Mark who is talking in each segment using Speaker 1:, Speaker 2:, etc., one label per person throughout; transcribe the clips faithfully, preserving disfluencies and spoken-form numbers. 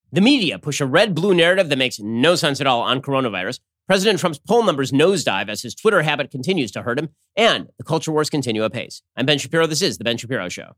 Speaker 1: The media push a red-blue narrative that makes no sense at all on coronavirus. President Trump's poll numbers nosedive as his Twitter habit continues to hurt him, and the culture wars continue apace. I'm Ben Shapiro. This is The Ben Shapiro Show.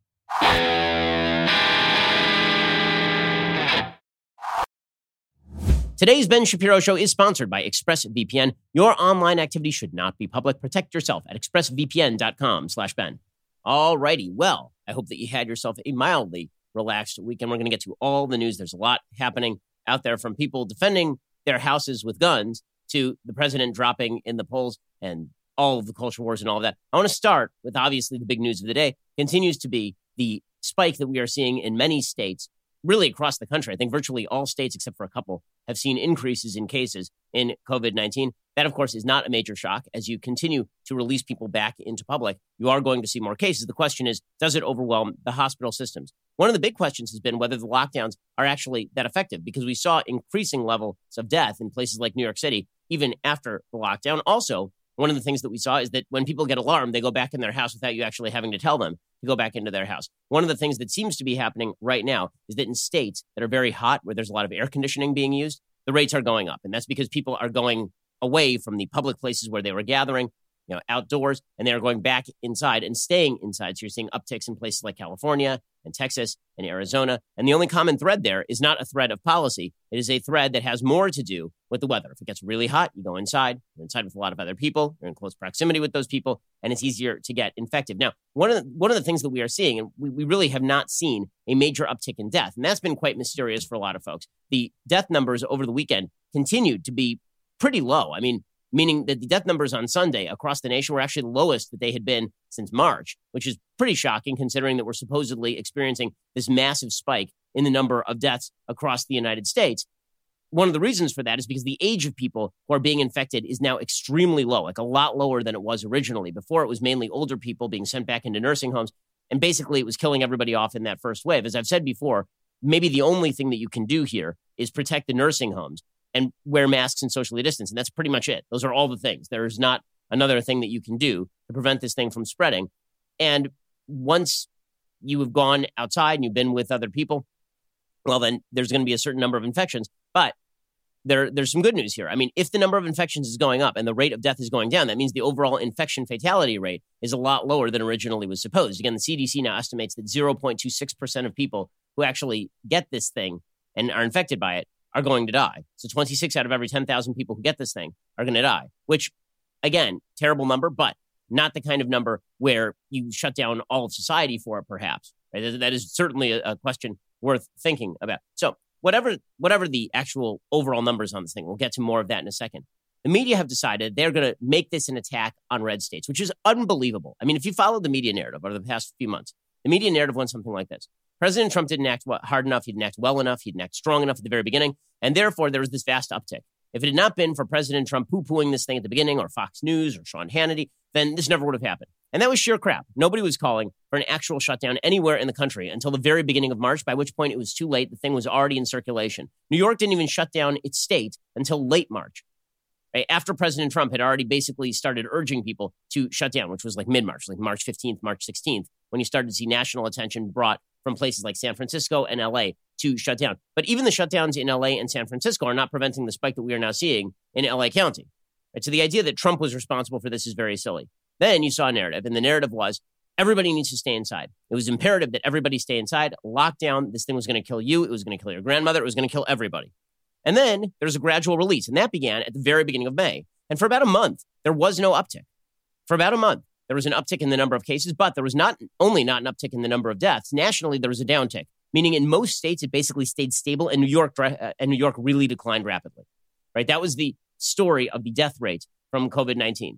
Speaker 1: Today's Ben Shapiro Show is sponsored by ExpressVPN. Your online activity should not be public. Protect yourself at expressvpn.com slash Ben. All righty. Well, I hope that you had yourself a mildly relaxed weekend. We're going to get to all the news. There's a lot happening out there, from people defending their houses with guns to the president dropping in the polls and all of the culture wars and all of that. I want to start with, obviously, the big news of the day continues to be the spike that we are seeing in many states, really across the country. I think virtually all states, except for a couple, have seen increases in cases in covid nineteen. That, of course, is not a major shock. As you continue to release people back into public, you are going to see more cases. The question is, does it overwhelm the hospital systems? One of the big questions has been whether the lockdowns are actually that effective, because we saw increasing levels of death in places like New York City, even after the lockdown. Also, one of the things that we saw is that when people get alarmed, they go back in their house without you actually having to tell them to go back into their house. One of the things that seems to be happening right now is that in states that are very hot, where there's a lot of air conditioning being used, the rates are going up. And that's because people are going away from the public places where they were gathering, you know, outdoors, and they are going back inside and staying inside. So you're seeing upticks in places like California and Texas and Arizona. And the only common thread there is not a thread of policy. It is a thread that has more to do with the weather. If it gets really hot, you go inside. You're inside with a lot of other people. You're in close proximity with those people, and it's easier to get infected. Now, one of the, one of the things that we are seeing, and we, we really have not seen a major uptick in death, and that's been quite mysterious for a lot of folks. The death numbers over the weekend continued to be pretty low. I mean, meaning that the death numbers on Sunday across the nation were actually the lowest that they had been since March, which is pretty shocking considering that we're supposedly experiencing this massive spike in the number of deaths across the United States. One of the reasons for that is because the age of people who are being infected is now extremely low, like a lot lower than it was originally. Before, it was mainly older people being sent back into nursing homes, and basically it was killing everybody off in that first wave. As I've said before, maybe the only thing that you can do here is protect the nursing homes and wear masks and socially distance. And that's pretty much it. Those are all the things. There's not another thing that you can do to prevent this thing from spreading. And once you have gone outside and you've been with other people, well, then there's going to be a certain number of infections. But there, there's some good news here. I mean, if the number of infections is going up and the rate of death is going down, that means the overall infection fatality rate is a lot lower than originally was supposed. Again, the C D C now estimates that zero point two six percent of people who actually get this thing and are infected by it are going to die. So twenty-six out of every ten thousand people who get this thing are going to die, which, again, terrible number, but not the kind of number where you shut down all of society for it, perhaps. Right? That is certainly a, a question worth thinking about. So whatever, whatever the actual overall numbers on this thing, we'll get to more of that in a second. The media have decided they're going to make this an attack on red states, which is unbelievable. I mean, if you follow the media narrative over the past few months, the media narrative went something like this. President Trump didn't act hard enough. He didn't act well enough. He didn't act strong enough at the very beginning. And therefore, there was this vast uptick. If it had not been for President Trump poo-pooing this thing at the beginning, or Fox News or Sean Hannity, then this never would have happened. And that was sheer crap. Nobody was calling for an actual shutdown anywhere in the country until the very beginning of March, by which point it was too late. The thing was already in circulation. New York didn't even shut down its state until late March, right? After President Trump had already basically started urging people to shut down, which was like mid-March, like March fifteenth, March sixteenth, when you started to see national attention brought from places like San Francisco and L A to shut down. But even the shutdowns in L A and San Francisco are not preventing the spike that we are now seeing in L A County. Right? So the idea that Trump was responsible for this is very silly. Then you saw a narrative, and the narrative was everybody needs to stay inside. It was imperative that everybody stay inside. Lockdown, this thing was going to kill you. It was going to kill your grandmother. It was going to kill everybody. And then there was a gradual release, and that began at the very beginning of May. And for about a month, there was no uptick. For about a month, there was an uptick in the number of cases, but there was not only not an uptick in the number of deaths. Nationally, there was a downtick, meaning in most states, it basically stayed stable, and New York uh, and New York really declined rapidly. Right? That was the story of the death rate from covid nineteen.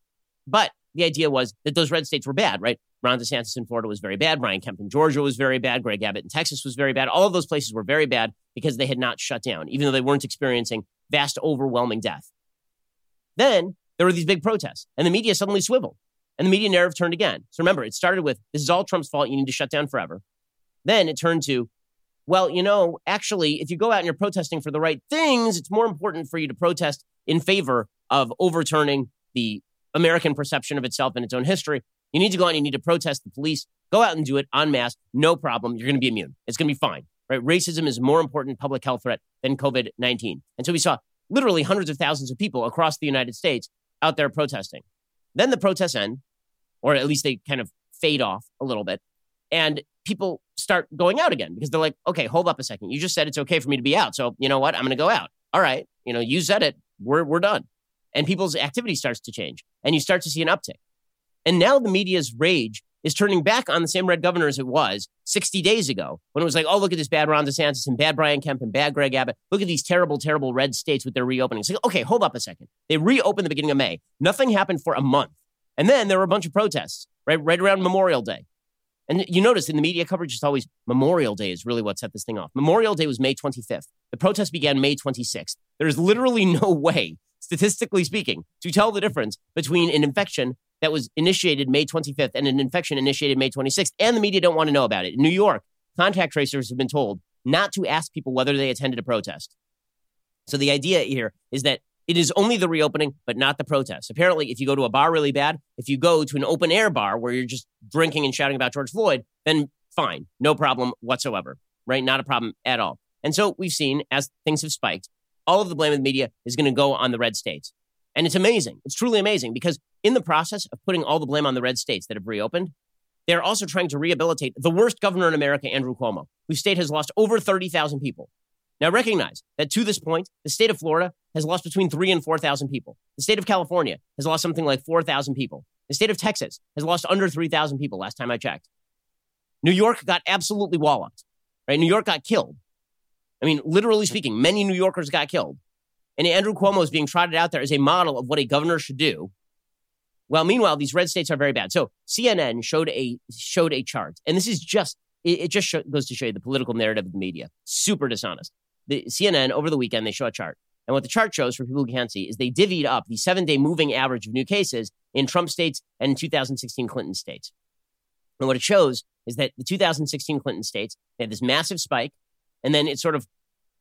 Speaker 1: But the idea was that those red states were bad, right? Ron DeSantis in Florida was very bad. Brian Kemp in Georgia was very bad. Greg Abbott in Texas was very bad. All of those places were very bad because they had not shut down, even though they weren't experiencing vast, overwhelming death. Then there were these big protests, and the media suddenly swiveled. And the media narrative turned again. So remember, it started with, this is all Trump's fault. You need to shut down forever. Then it turned to, well, you know, actually, if you go out and you're protesting for the right things, it's more important for you to protest in favor of overturning the American perception of itself and its own history. You need to go out and you need to protest the police. Go out and do it en masse. No problem. You're going to be immune. It's going to be fine. right? Racism is a more important public health threat than COVID nineteen. And so we saw literally hundreds of thousands of people across the United States out there protesting. Then the protests end, or at least they kind of fade off a little bit, and people start going out again because they're like, okay, hold up a second. You just said it's okay for me to be out. So you know what? I'm going to go out. All right. You know, you said it. We're, we're done. And people's activity starts to change, and you start to see an uptick. And now the media's rage is turning back on the same red governor as it was sixty days ago when it was like, oh, look at this bad Ron DeSantis and bad Brian Kemp and bad Greg Abbott. Look at these terrible, terrible red states with their reopening. It's like, okay, hold up a second. They reopened the beginning of May. Nothing happened for a month. And then there were a bunch of protests, right, right around Memorial Day. And you notice in the media coverage, it's always Memorial Day is really what set this thing off. Memorial Day was May twenty-fifth. The protest began May twenty-sixth. There is literally no way, statistically speaking, to tell the difference between an infection that was initiated May twenty-fifth and an infection initiated May twenty-sixth. And the media don't want to know about it. In New York, contact tracers have been told not to ask people whether they attended a protest. So the idea here is that it is only the reopening, but not the protest. Apparently, if you go to a bar really bad, if you go to an open air bar where you're just drinking and shouting about George Floyd, then fine, no problem whatsoever, right? Not a problem at all. And so we've seen, as things have spiked, all of the blame of the media is going to go on the red states. And it's amazing. It's truly amazing because in the process of putting all the blame on the red states that have reopened, they're also trying to rehabilitate the worst governor in America, Andrew Cuomo, whose state has lost over thirty thousand people. Now, recognize that to this point, the state of Florida has lost between three and four thousand people. The state of California has lost something like four thousand people. The state of Texas has lost under three thousand people last time I checked. New York got absolutely walloped, right? New York got killed. I mean, literally speaking, many New Yorkers got killed. And Andrew Cuomo is being trotted out there as a model of what a governor should do. Well, meanwhile, these red states are very bad. So C N N showed a showed a chart, and this is just, it, it just show, goes to show you the political narrative of the media. Super dishonest. The C N N, over the weekend, they show a chart. And what the chart shows, for people who can't see, is they divvied up the seven-day moving average of new cases in Trump states and two thousand sixteen Clinton states. And what it shows is that the two thousand sixteen Clinton states, they had this massive spike, and then it sort of,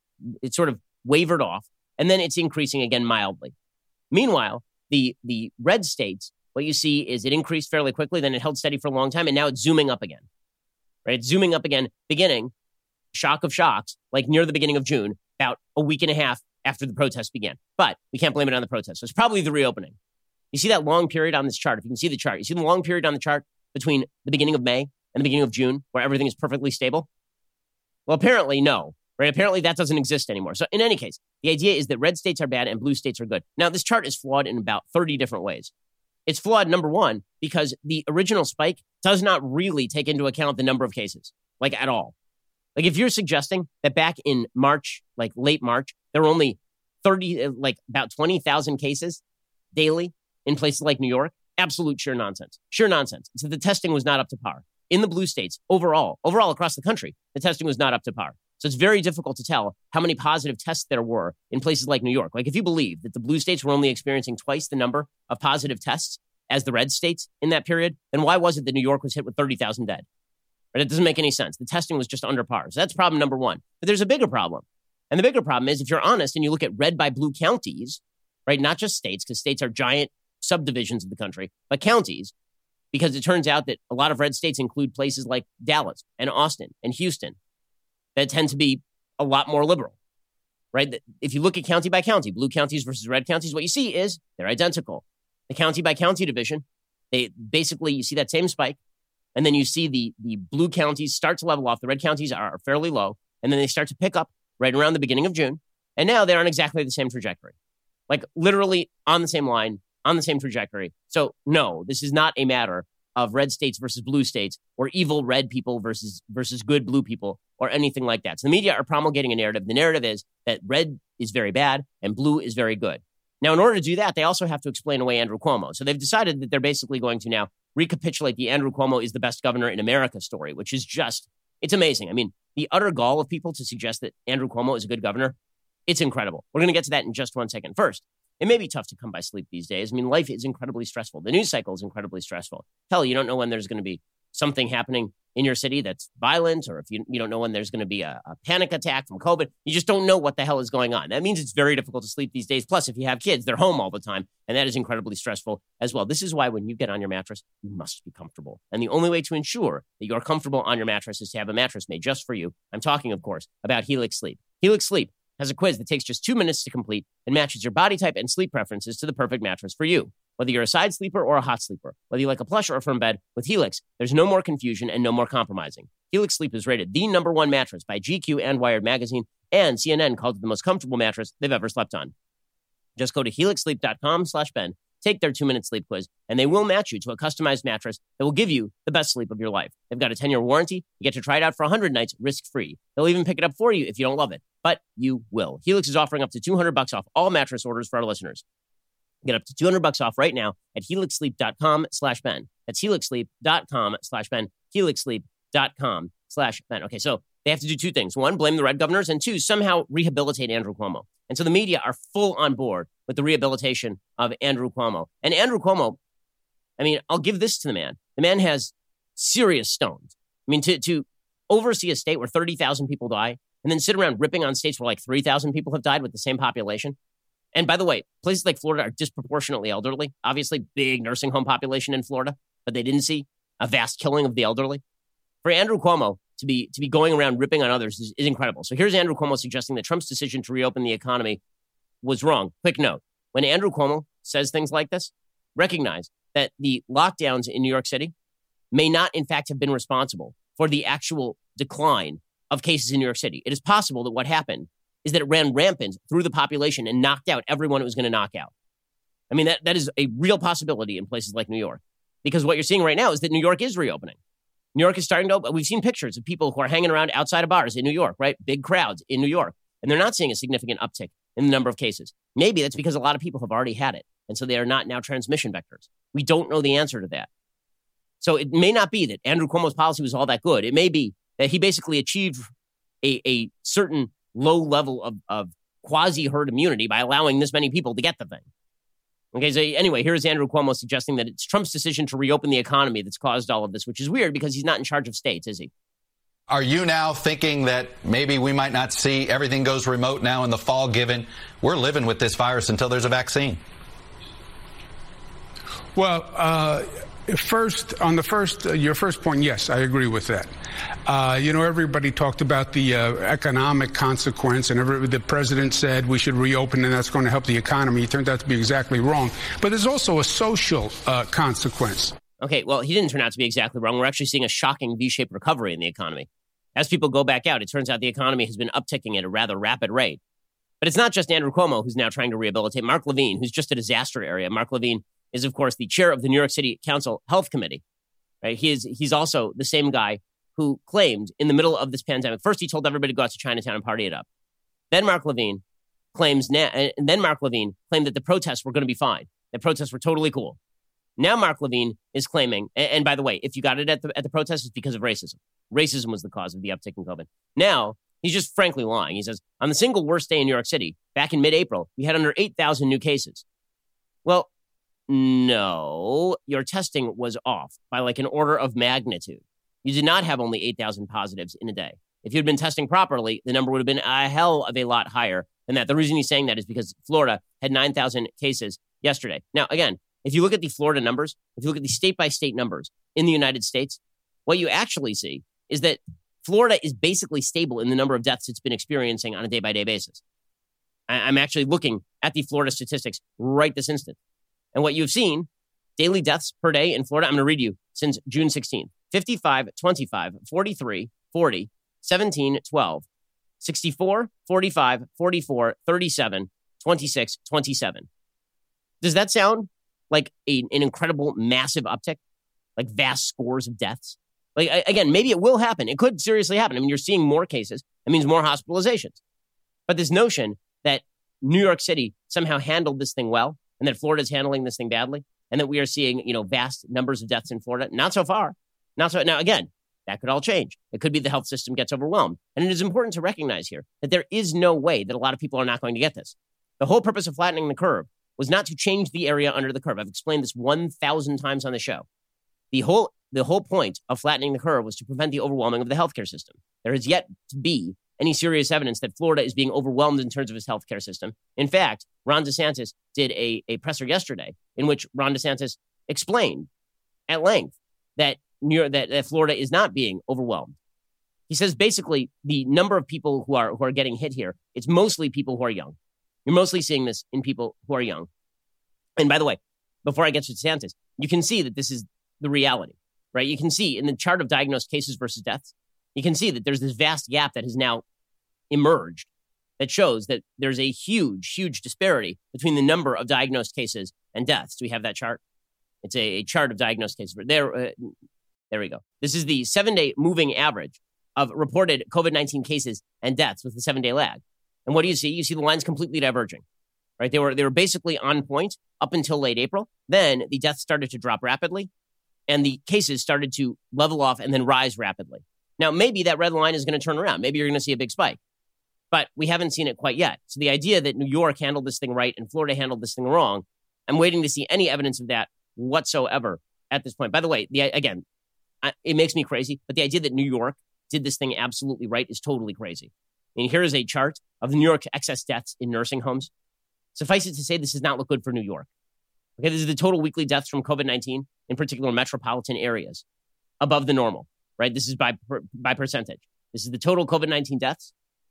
Speaker 1: it sort of wavered off, and then it's increasing again mildly. Meanwhile, the, the red states, what you see is it increased fairly quickly, then it held steady for a long time, and now it's zooming up again, right? It's zooming up again, beginning, shock of shocks, like near the beginning of June, about a week and a half after the protest began. But we can't blame it on the protest. So it's probably the reopening. You see that long period on this chart. If you can see the chart, you see the long period on the chart between the beginning of May and the beginning of June where everything is perfectly stable? Well, apparently no, right? Apparently that doesn't exist anymore. So in any case, the idea is that red states are bad and blue states are good. Now, this chart is flawed in about thirty different ways. It's flawed, number one, because the original spike does not really take into account the number of cases, like at all. Like if you're suggesting that back in March, like late March, there were only thirty, like about twenty thousand cases daily in places like New York, absolute sheer nonsense. Sheer nonsense. So the testing was not up to par. In the blue states, overall, overall across the country, the testing was not up to par. So it's very difficult to tell how many positive tests there were in places like New York. Like if you believe that the blue states were only experiencing twice the number of positive tests as the red states in that period, then why was it that New York was hit with thirty thousand dead? Right? It doesn't make any sense. The testing was just under par. So that's problem number one. But there's a bigger problem. And the bigger problem is if you're honest and you look at red by blue counties, right, not just states, because states are giant subdivisions of the country, but counties, because it turns out that a lot of red states include places like Dallas and Austin and Houston that tend to be a lot more liberal, right? If you look at county by county, blue counties versus red counties, what you see is they're identical. The county by county division, they basically, you see that same spike, and then you see the, the blue counties start to level off. The red counties are fairly low, and then they start to pick up right around the beginning of June. And now they're on exactly the same trajectory, like literally on the same line, on the same trajectory. So no, this is not a matter of red states versus blue states or evil red people versus versus good blue people or anything like that. So the media are promulgating a narrative. The narrative is that red is very bad and blue is very good. Now, in order to do that, they also have to explain away Andrew Cuomo. So they've decided that they're basically going to now recapitulate the Andrew Cuomo is the best governor in America story, which is just, it's amazing. I mean, the utter gall of people to suggest that Andrew Cuomo is a good governor, it's incredible. We're going to get to that in just one second. First, it may be tough to come by sleep these days. I mean, life is incredibly stressful. The news cycle is incredibly stressful. Hell, you don't know when there's going to be something happening in your city that's violent, or if you, you don't know when there's going to be a, a panic attack from COVID, you just don't know what the hell is going on. That means it's very difficult to sleep these days. Plus, if you have kids, they're home all the time, and that is incredibly stressful as well. This is why when you get on your mattress, you must be comfortable. And the only way to ensure that you're comfortable on your mattress is to have a mattress made just for you. I'm talking, of course, about Helix Sleep. Helix Sleep has a quiz that takes just two minutes to complete and matches your body type and sleep preferences to the perfect mattress for you. Whether you're a side sleeper or a hot sleeper, whether you like a plush or a firm bed, with Helix, there's no more confusion and no more compromising. Helix Sleep is rated the number one mattress by G Q and Wired Magazine, and C N N called it the most comfortable mattress they've ever slept on. Just go to helix sleep dot com slash Ben, take their two-minute sleep quiz, and they will match you to a customized mattress that will give you the best sleep of your life. They've got a ten-year warranty. You get to try it out for one hundred nights risk-free. They'll even pick it up for you if you don't love it, but you will. Helix is offering up to two hundred bucks off all mattress orders for our listeners. Get up to two hundred bucks off right now at helix sleep dot com slash Ben. That's helix sleep dot com slash Ben. helix sleep dot com slash Ben. Okay, so they have to do two things. One, blame the red governors, and two, somehow rehabilitate Andrew Cuomo. And so the media are full on board with the rehabilitation of Andrew Cuomo. And Andrew Cuomo, I mean, I'll give this to the man. The man has serious stones. I mean, to, to oversee a state where thirty thousand people die and then sit around ripping on states where like three thousand people have died with the same population. And by the way, places like Florida are disproportionately elderly. Obviously, big nursing home population in Florida, but they didn't see a vast killing of the elderly. For Andrew Cuomo to be to be going around ripping on others is, is incredible. So here's Andrew Cuomo suggesting that Trump's decision to reopen the economy was wrong. Quick note, when Andrew Cuomo says things like this, recognize that the lockdowns in New York City may not, in fact, have been responsible for the actual decline of cases in New York City. It is possible that what happened is that it ran rampant through the population and knocked out everyone it was going to knock out. I mean, that, that is a real possibility in places like New York, because what you're seeing right now is that New York is reopening. New York is starting to open. We've seen pictures of people who are hanging around outside of bars in New York, right? Big crowds in New York. And they're not seeing a significant uptick in the number of cases. Maybe that's because a lot of people have already had it. And so they are not now transmission vectors. We don't know the answer to that. So it may not be that Andrew Cuomo's policy was all that good. It may be that he basically achieved a, a certain low level of, of quasi-herd immunity by allowing this many people to get the thing. Okay, so anyway, here's Andrew Cuomo suggesting that it's Trump's decision to reopen the economy that's caused all of this, which is weird because he's not in charge of states, is he?
Speaker 2: Are you now thinking that maybe we might not see everything goes remote now in the fall, given we're living with this virus until there's a vaccine?
Speaker 3: Well, uh, first, on the first, uh, your first point, yes, I agree with that. Uh, you know, everybody talked about the uh, economic consequence, and every, the president said we should reopen and that's going to help the economy. It turned out to be exactly wrong. But there's also a social uh, consequence.
Speaker 1: Okay, well, he didn't turn out to be exactly wrong. We're actually seeing a shocking V-shaped recovery in the economy. As people go back out, it turns out the economy has been upticking at a rather rapid rate. But it's not just Andrew Cuomo who's now trying to rehabilitate. Mark Levine, who's just a disaster area. Mark Levine is, of course, the chair of the New York City Council Health Committee. Right? He is, he's also the same guy who claimed in the middle of this pandemic, first he told everybody to go out to Chinatown and party it up. Then Mark Levine claims, now, and then Mark Levine claimed that the protests were going to be fine. The protests were totally cool. Now Mark Levine is claiming, and, and by the way, if you got it at the at the protests, it's because of racism. Racism was the cause of the uptick in COVID. Now, he's just frankly lying. He says, on the single worst day in New York City, back in mid-April, we had under eight thousand new cases. Well, no, your testing was off by like an order of magnitude. You did not have only eight thousand positives in a day. If you'd been testing properly, the number would have been a hell of a lot higher than that. The reason he's saying that is because Florida had nine thousand cases yesterday. Now, again, if you look at the Florida numbers, if you look at the state-by-state numbers in the United States, what you actually see is that Florida is basically stable in the number of deaths it's been experiencing on a day-by-day basis. I'm actually looking at the Florida statistics right this instant. And what you've seen, daily deaths per day in Florida, I'm going to read you since June sixteenth. fifty-five, twenty-five, forty-three, forty, seventeen, twelve, sixty-four, forty-five, forty-four, thirty-seven, twenty-six, twenty-seven. Does that sound like a, an incredible, massive uptick? Like vast scores of deaths? Like, again, maybe it will happen. It could seriously happen. I mean, you're seeing more cases. That means more hospitalizations. But this notion that New York City somehow handled this thing well and that Florida's handling this thing badly and that we are seeing, you know, vast numbers of deaths in Florida, not so far. Not so. Now, again, that could all change. It could be the health system gets overwhelmed. And it is important to recognize here that there is no way that a lot of people are not going to get this. The whole purpose of flattening the curve was not to change the area under the curve. I've explained this one thousand times on the show. The whole the whole point of flattening the curve was to prevent the overwhelming of the healthcare system. There has yet to be any serious evidence that Florida is being overwhelmed in terms of its healthcare system. In fact, Ron DeSantis did a, a presser yesterday in which Ron DeSantis explained at length that, New York, that, that Florida is not being overwhelmed. He says basically the number of people who are who are getting hit here, it's mostly people who are young. You're mostly seeing this in people who are young. And by the way, before I get to DeSantis, you can see that this is the reality, right? You can see in the chart of diagnosed cases versus deaths, you can see that there's this vast gap that has now emerged that shows that there's a huge, huge disparity between the number of diagnosed cases and deaths. Do we have that chart? It's a, a chart of diagnosed cases. There, uh, there we go. This is the seven-day moving average of reported COVID nineteen cases and deaths with the seven-day lag. And what do you see? You see the lines completely diverging, right? They were they were basically on point up until late April. Then the deaths started to drop rapidly, and the cases started to level off and then rise rapidly. Now, maybe that red line is going to turn around. Maybe you're going to see a big spike, but we haven't seen it quite yet. So the idea that New York handled this thing right and Florida handled this thing wrong, I'm waiting to see any evidence of that whatsoever at this point. By the way, the, again, it makes me crazy, but the idea that New York did this thing absolutely right is totally crazy. And here is a chart of New York's excess deaths in nursing homes. Suffice it to say, this does not look good for New York. Okay, this is the total weekly deaths from COVID nineteen, in particular metropolitan areas, above the normal, right? This is by by percentage. This is the total COVID nineteen deaths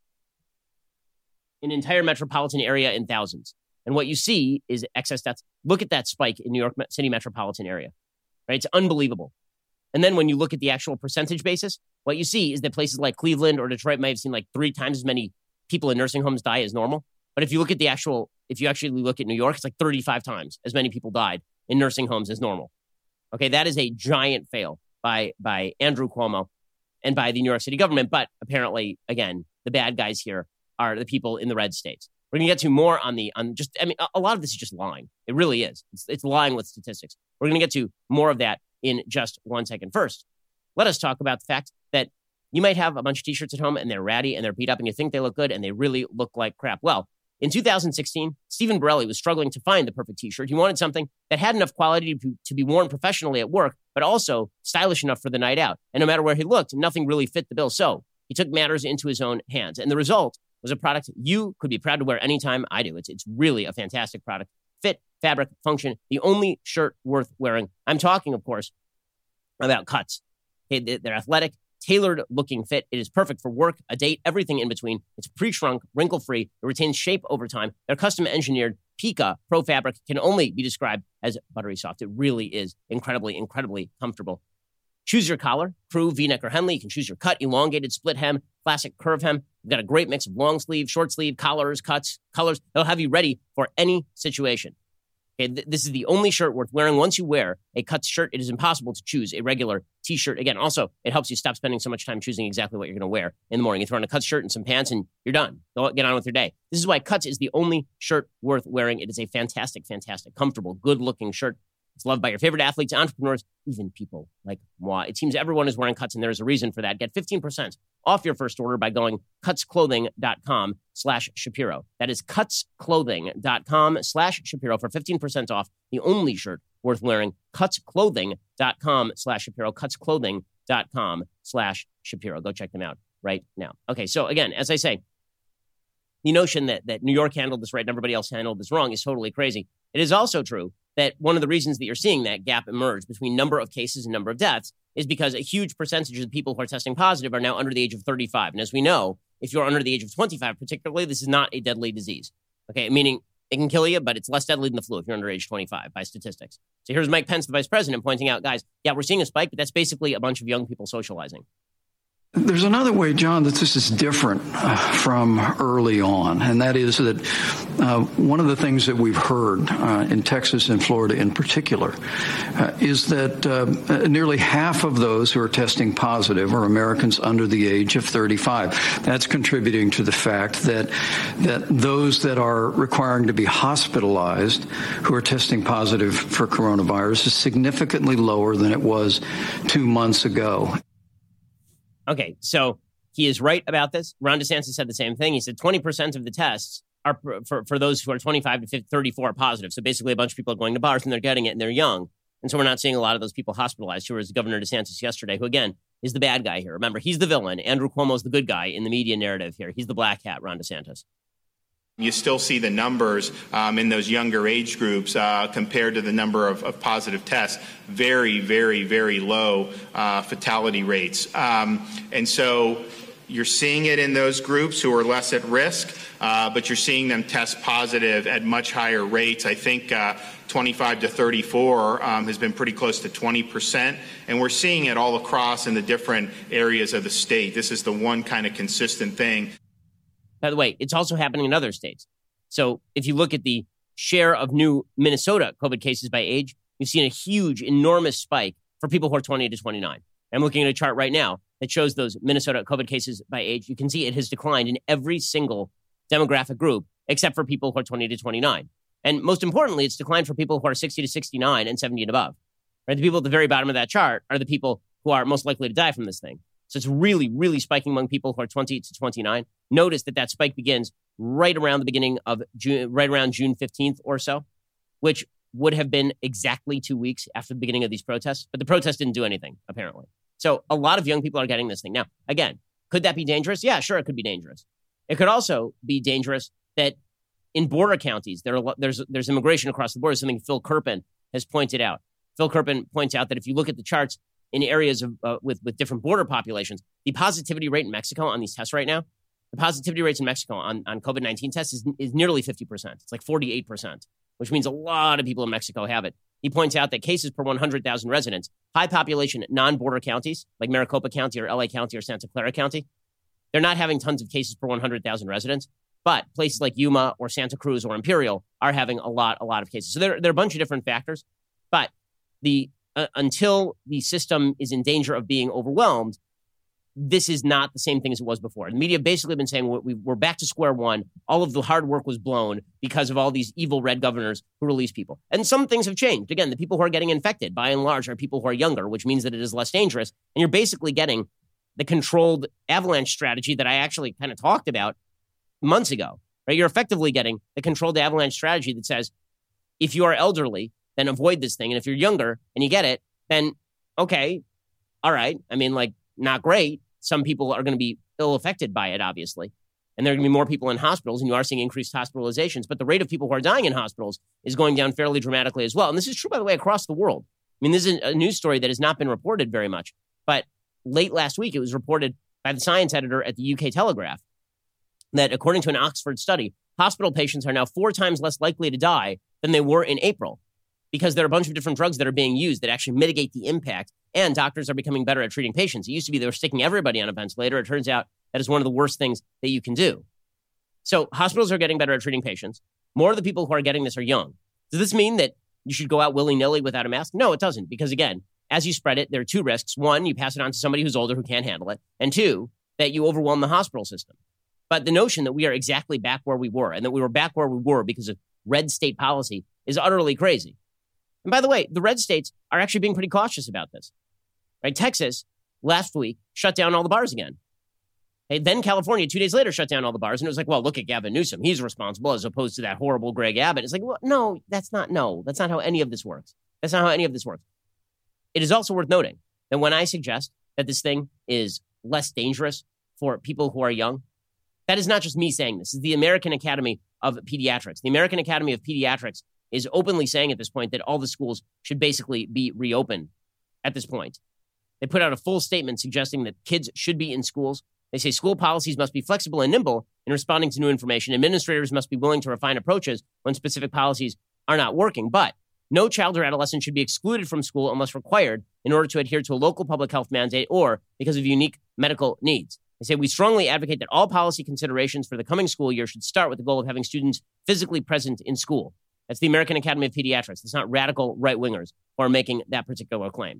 Speaker 1: in entire metropolitan area in thousands. And what you see is excess deaths. Look at that spike in New York City metropolitan area, right? It's unbelievable. And then when you look at the actual percentage basis, what you see is that places like Cleveland or Detroit might have seen like three times as many people in nursing homes die as normal. But if you look at the actual, if you actually look at New York, it's like thirty-five times as many people died in nursing homes as normal. Okay, that is a giant fail by by Andrew Cuomo and by the New York City government. But apparently, again, the bad guys here are the people in the red states. We're going to get to more on the, on just, I mean, a, a lot of this is just lying. It really is. It's, it's lying with statistics. We're going to get to more of that in just one second. First, let us talk about the fact that you might have a bunch of t-shirts at home and they're ratty and they're beat up and you think they look good and they really look like crap. Well, in two thousand sixteen, Stephen Borelli was struggling to find the perfect t-shirt. He wanted something that had enough quality to, to be worn professionally at work, but also stylish enough for the night out. And no matter where he looked, nothing really fit the bill. So he took matters into his own hands. And the result was a product you could be proud to wear anytime. I do. It's, it's really a fantastic product. Fit, fabric, function, the only shirt worth wearing. I'm talking, of course, about Cuts. Okay, they're athletic, tailored-looking fit. It is perfect for work, a date, everything in between. It's pre-shrunk, wrinkle-free. It retains shape over time. Their custom-engineered Pika Pro fabric can only be described as buttery soft. It really is incredibly, incredibly comfortable. Choose your collar, crew, V-neck, or Henley. You can choose your cut, elongated, split hem, classic curve hem. We've got a great mix of long sleeve, short sleeve, collars, cuts, colors. They'll have you ready for any situation. Okay, th- this is the only shirt worth wearing. Once you wear a Cuts shirt, it is impossible to choose a regular t-shirt. Again, also, it helps you stop spending so much time choosing exactly what you're going to wear in the morning. You throw on a Cuts shirt and some pants and you're done. Go get on with your day. This is why Cuts is the only shirt worth wearing. It is a fantastic, fantastic, comfortable, good-looking shirt. It's loved by your favorite athletes, entrepreneurs, even people like moi. It seems everyone is wearing Cuts, and there is a reason for that. Get fifteen percent off your first order by going cutsclothing.com slash Shapiro. That is cutsclothing.com slash Shapiro for fifteen percent off the only shirt worth wearing. Cutsclothing.com slash Shapiro. Cutsclothing.com slash Shapiro. Go check them out right now. Okay, so again, as I say, the notion that, that New York handled this right and everybody else handled this wrong is totally crazy. It is also true that one of the reasons that you're seeing that gap emerge between number of cases and number of deaths is because a huge percentage of the people who are testing positive are now under the age of thirty-five. And as we know, if you're under the age of twenty-five, particularly, this is not a deadly disease. Okay, meaning it can kill you, but it's less deadly than the flu if you're under age twenty-five by statistics. So here's Mike Pence, the vice president, pointing out, guys, yeah, we're seeing a spike, but that's basically a bunch of young people socializing.
Speaker 4: There's another way, John, that this is different uh, from early on, and that is that uh, one of the things that we've heard uh, in Texas and Florida in particular uh, is that uh, nearly half of those who are testing positive are Americans under the age of thirty-five. That's contributing to the fact that that those that are requiring to be hospitalized who are testing positive for coronavirus is significantly lower than it was two months ago.
Speaker 1: Okay, so he is right about this. Ron DeSantis said the same thing. He said twenty percent of the tests are for, for those who are twenty-five to thirty-four are positive. So basically a bunch of people are going to bars and they're getting it and they're young. And so we're not seeing a lot of those people hospitalized, who was Governor DeSantis yesterday, who, again, is the bad guy here. Remember, he's the villain. Andrew Cuomo's the good guy in the media narrative here. He's the black hat, Ron DeSantis.
Speaker 5: You still see the numbers um, in those younger age groups uh, compared to the number of, of positive tests, very, very, very low uh, fatality rates. Um, and so you're seeing it in those groups who are less at risk, uh, but you're seeing them test positive at much higher rates. I think uh, twenty-five to thirty-four um, has been pretty close to twenty percent, and we're seeing it all across in the different areas of the state. This is the one kind of consistent thing.
Speaker 1: By the way, it's also happening in other states. So if you look at the share of new Minnesota COVID cases by age, you've seen a huge, enormous spike for people who are twenty to twenty-nine. I'm looking at a chart right now that shows those Minnesota COVID cases by age. You can see it has declined in every single demographic group except for people who are twenty to twenty-nine. And most importantly, it's declined for people who are sixty to sixty-nine and seventy and above. Right? The people at the very bottom of that chart are the people who are most likely to die from this thing. So it's really, really spiking among people who are twenty to twenty-nine. Notice that that spike begins right around the beginning of June, right around June fifteenth or so, which would have been exactly two weeks after the beginning of these protests. But the protests didn't do anything, apparently. So a lot of young people are getting this thing. Now, again, could that be dangerous? Yeah, sure, it could be dangerous. It could also be dangerous that in border counties, there are, there's, there's immigration across the border, something Phil Kerpen has pointed out. Phil Kerpen points out that if you look at the charts in areas of, uh, with, with different border populations, the positivity rate in Mexico on these tests right now, the positivity rates in Mexico on, on COVID nineteen tests is, is nearly fifty percent. It's like forty-eight percent, which means a lot of people in Mexico have it. He points out that cases per one hundred thousand residents, high population non-border counties like Maricopa County or L A County or Santa Clara County, they're not having tons of cases per one hundred thousand residents, but places like Yuma or Santa Cruz or Imperial are having a lot, a lot of cases. So there, there are a bunch of different factors, but the uh, until the system is in danger of being overwhelmed, this is not the same thing as it was before. The media have basically been saying we, we're back to square one. All of the hard work was blown because of all these evil red governors who release people. And some things have changed. Again, the people who are getting infected, by and large, are people who are younger, which means that it is less dangerous. And you're basically getting the controlled avalanche strategy that I actually kind of talked about months ago. Right? You're effectively getting the controlled avalanche strategy that says, if you are elderly, then avoid this thing. And if you're younger and you get it, then okay, all right. I mean, like, not great. Some people are going to be ill affected by it, obviously. And there are going to be more people in hospitals, and you are seeing increased hospitalizations. But the rate of people who are dying in hospitals is going down fairly dramatically as well. And this is true, by the way, across the world. I mean, this is a news story that has not been reported very much. But late last week, it was reported by the science editor at the U K Telegraph that according to an Oxford study, hospital patients are now four times less likely to die than they were in April, because there are a bunch of different drugs that are being used that actually mitigate the impact, and doctors are becoming better at treating patients. It used to be they were sticking everybody on a ventilator. It turns out that is one of the worst things that you can do. So hospitals are getting better at treating patients. More of the people who are getting this are young. Does this mean that you should go out willy-nilly without a mask? No, it doesn't, because again, as you spread it, there are two risks. One, you pass it on to somebody who's older who can't handle it. And two, that you overwhelm the hospital system. But the notion that we are exactly back where we were, and that we were back where we were because of red state policy, is utterly crazy. And by the way, the red states are actually being pretty cautious about this. Right? Texas, last week, shut down all the bars again. Hey, then California, two days later, shut down all the bars. And it was like, well, look at Gavin Newsom. He's responsible, as opposed to that horrible Greg Abbott. It's like, well, no, that's not, no, that's not how any of this works. That's not how any of this works. It is also worth noting that when I suggest that this thing is less dangerous for people who are young, that is not just me saying this. This is the American Academy of Pediatrics. The American Academy of Pediatrics is openly saying at this point that all the schools should basically be reopened at this point. They put out a full statement suggesting that kids should be in schools. They say school policies must be flexible and nimble in responding to new information. Administrators must be willing to refine approaches when specific policies are not working. But no child or adolescent should be excluded from school unless required in order to adhere to a local public health mandate or because of unique medical needs. They say we strongly advocate that all policy considerations for the coming school year should start with the goal of having students physically present in school. That's the American Academy of Pediatrics. It's not radical right-wingers who are making that particular claim.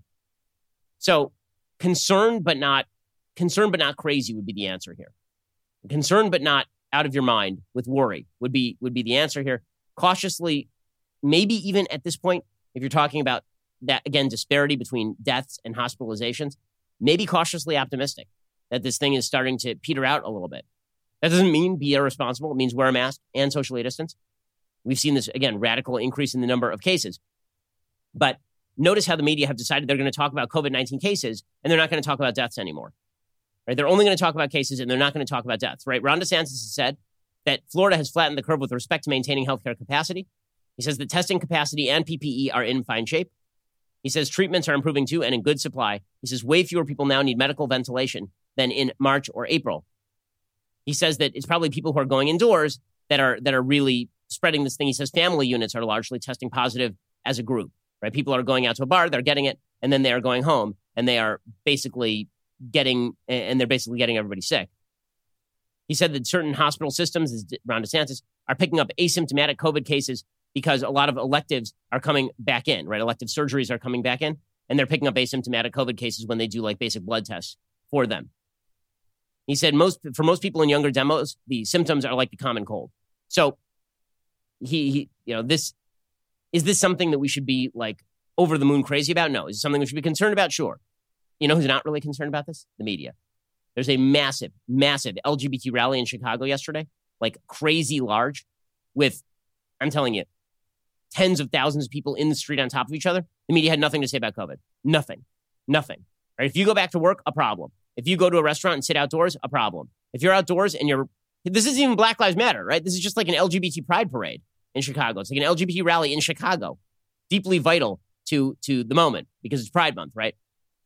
Speaker 1: So concerned but not concerned but not crazy would be the answer here. Concerned but not out of your mind with worry would be would be the answer here. Cautiously, maybe even at this point, if you're talking about that, again, disparity between deaths and hospitalizations, maybe cautiously optimistic that this thing is starting to peter out a little bit. That doesn't mean be irresponsible. It means wear a mask and socially distance. We've seen this, again, radical increase in the number of cases. But notice how the media have decided they're going to talk about COVID nineteen cases and they're not going to talk about deaths anymore. Right? They're only going to talk about cases and they're not going to talk about deaths. Right? Ron DeSantis has said that Florida has flattened the curve with respect to maintaining healthcare capacity. He says that testing capacity and P P E are in fine shape. He says treatments are improving too and in good supply. He says way fewer people now need medical ventilation than in March or April. He says that it's probably people who are going indoors that are that are really spreading this thing. He says family units are largely testing positive as a group, right? People are going out to a bar, they're getting it, and then they are going home and they are basically getting, and they're basically getting everybody sick. He said that certain hospital systems, as Ron DeSantis, are picking up asymptomatic COVID cases because a lot of electives are coming back in, right? Elective surgeries are coming back in, and they're picking up asymptomatic COVID cases when they do like basic blood tests for them. He said most for most people in younger demos, the symptoms are like the common cold. So he, he you know, this is this something that we should be like over the moon crazy about? No. Is it something we should be concerned about? Sure. You know who's not really concerned about this? The media. There's a massive, massive L G B T rally in Chicago yesterday, like crazy large, with, I'm telling you, tens of thousands of people in the street on top of each other. The media had nothing to say about COVID. Nothing. Nothing. Right? If you go back to work, a problem. If you go to a restaurant and sit outdoors, a problem. If you're outdoors and you're, this isn't even Black Lives Matter, right? This is just like an L G B T pride parade in Chicago. It's like an L G B T rally in Chicago. Deeply vital to, to the moment because it's Pride Month, right?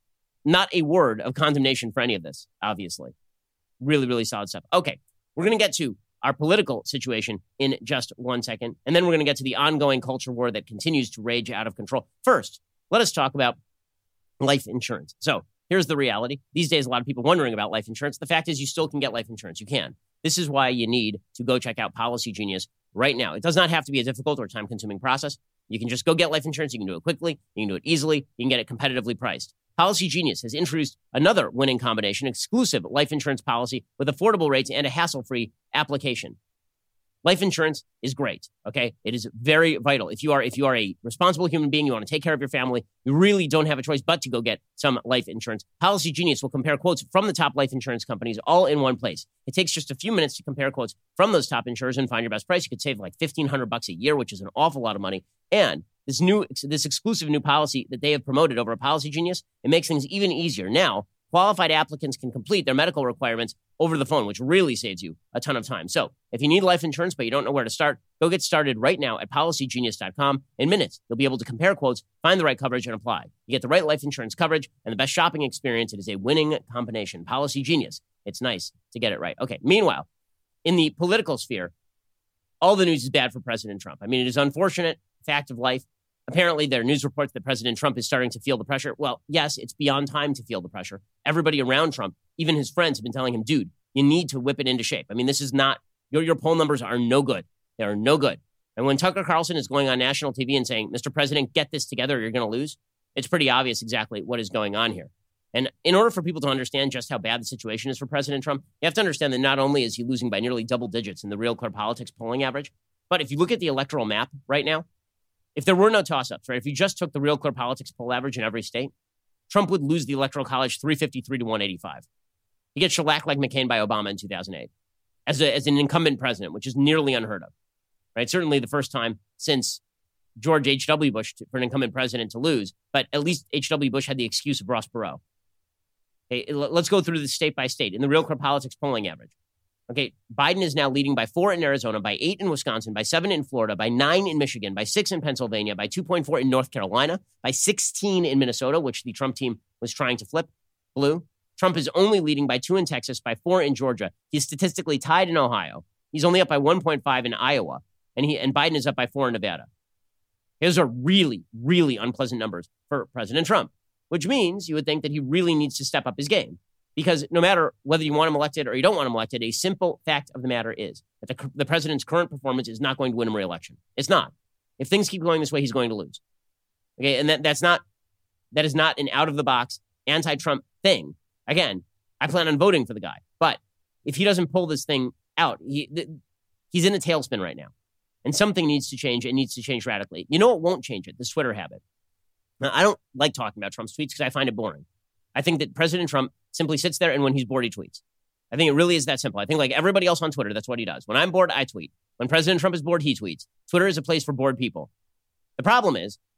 Speaker 1: Not a word of condemnation for any of this, obviously. Really, really solid stuff. Okay, we're going to get to our political situation in just one second, and then we're going to get to the ongoing culture war that continues to rage out of control. First, let us talk about life insurance. So here's the reality. These days, a lot of people wondering about life insurance. The fact is you still can get life insurance. You can. This is why you need to go check out Policy Genius right now. It does not have to be a difficult or time-consuming process. You can just go get life insurance. You can do it quickly. You can do it easily. You can get it competitively priced. Policy Genius has introduced another winning combination, exclusive life insurance policy with affordable rates and a hassle-free application. Life insurance is great, okay? It is very vital. If you are if you are a responsible human being, you want to take care of your family, you really don't have a choice but to go get some life insurance. Policy Genius will compare quotes from the top life insurance companies all in one place. It takes just a few minutes to compare quotes from those top insurers and find your best price. You could save like fifteen hundred bucks a year, which is an awful lot of money. And this new this exclusive new policy that they have promoted over at Policy Genius, it makes things even easier. Now, qualified applicants can complete their medical requirements over the phone, which really saves you a ton of time. So if you need life insurance, but you don't know where to start, go get started right now at policy genius dot com. In minutes, you'll be able to compare quotes, find the right coverage, and apply. You get the right life insurance coverage and the best shopping experience. It is a winning combination. Policy Genius. It's nice to get it right. Okay. Meanwhile, in the political sphere, all the news is bad for President Trump. I mean, it is unfortunate, fact of life. Apparently, there are news reports that President Trump is starting to feel the pressure. Well, yes, it's beyond time to feel the pressure. Everybody around Trump, even his friends, have been telling him, dude, you need to whip it into shape. I mean, this is not, your, your poll numbers are no good. They are no good. And when Tucker Carlson is going on national T V and saying, Mister President, get this together or you're going to lose, it's pretty obvious exactly what is going on here. And in order for people to understand just how bad the situation is for President Trump, you have to understand that not only is he losing by nearly double digits in the Real Clear Politics polling average, but if you look at the electoral map right now, if there were no toss-ups, right, if you just took the Real Clear Politics poll average in every state, Trump would lose the Electoral College three fifty-three to one eighty-five. He gets shellacked like McCain by Obama in two thousand eight as, a, as an incumbent president, which is nearly unheard of, right? Certainly the first time since George H W. Bush to, for an incumbent president to lose, but at least H W. Bush had the excuse of Ross Perot. Okay, let's go through this state by state. In the Real Clear Politics polling average, okay, Biden is now leading by four in Arizona, by eight in Wisconsin, by seven in Florida, by nine in Michigan, by six in Pennsylvania, by two point four in North Carolina, by sixteen in Minnesota, which the Trump team was trying to flip blue. Trump is only leading by two in Texas, by four in Georgia. He's statistically tied in Ohio. He's only up by one point five in Iowa, and he and Biden is up by four in Nevada. Those are really, really unpleasant numbers for President Trump, which means you would think that he really needs to step up his game. Because no matter whether you want him elected or you don't want him elected, a simple fact of the matter is that the, the president's current performance is not going to win him re-election. It's not. If things keep going this way, he's going to lose. Okay, and that, that's not, that is not an out-of-the-box anti-Trump thing. Again, I plan on voting for the guy. But if he doesn't pull this thing out, he, th- he's in a tailspin right now. And something needs to change. It needs to change radically. You know what won't change it? This Twitter habit. Now, I don't like talking about Trump's tweets because I find it boring. I think that President Trump simply sits there and when he's bored, he tweets. I think it really is that simple. I think like everybody else on Twitter, that's what he does. When I'm bored, I tweet. When President Trump is bored, he tweets. Twitter is a place for bored people. The problem is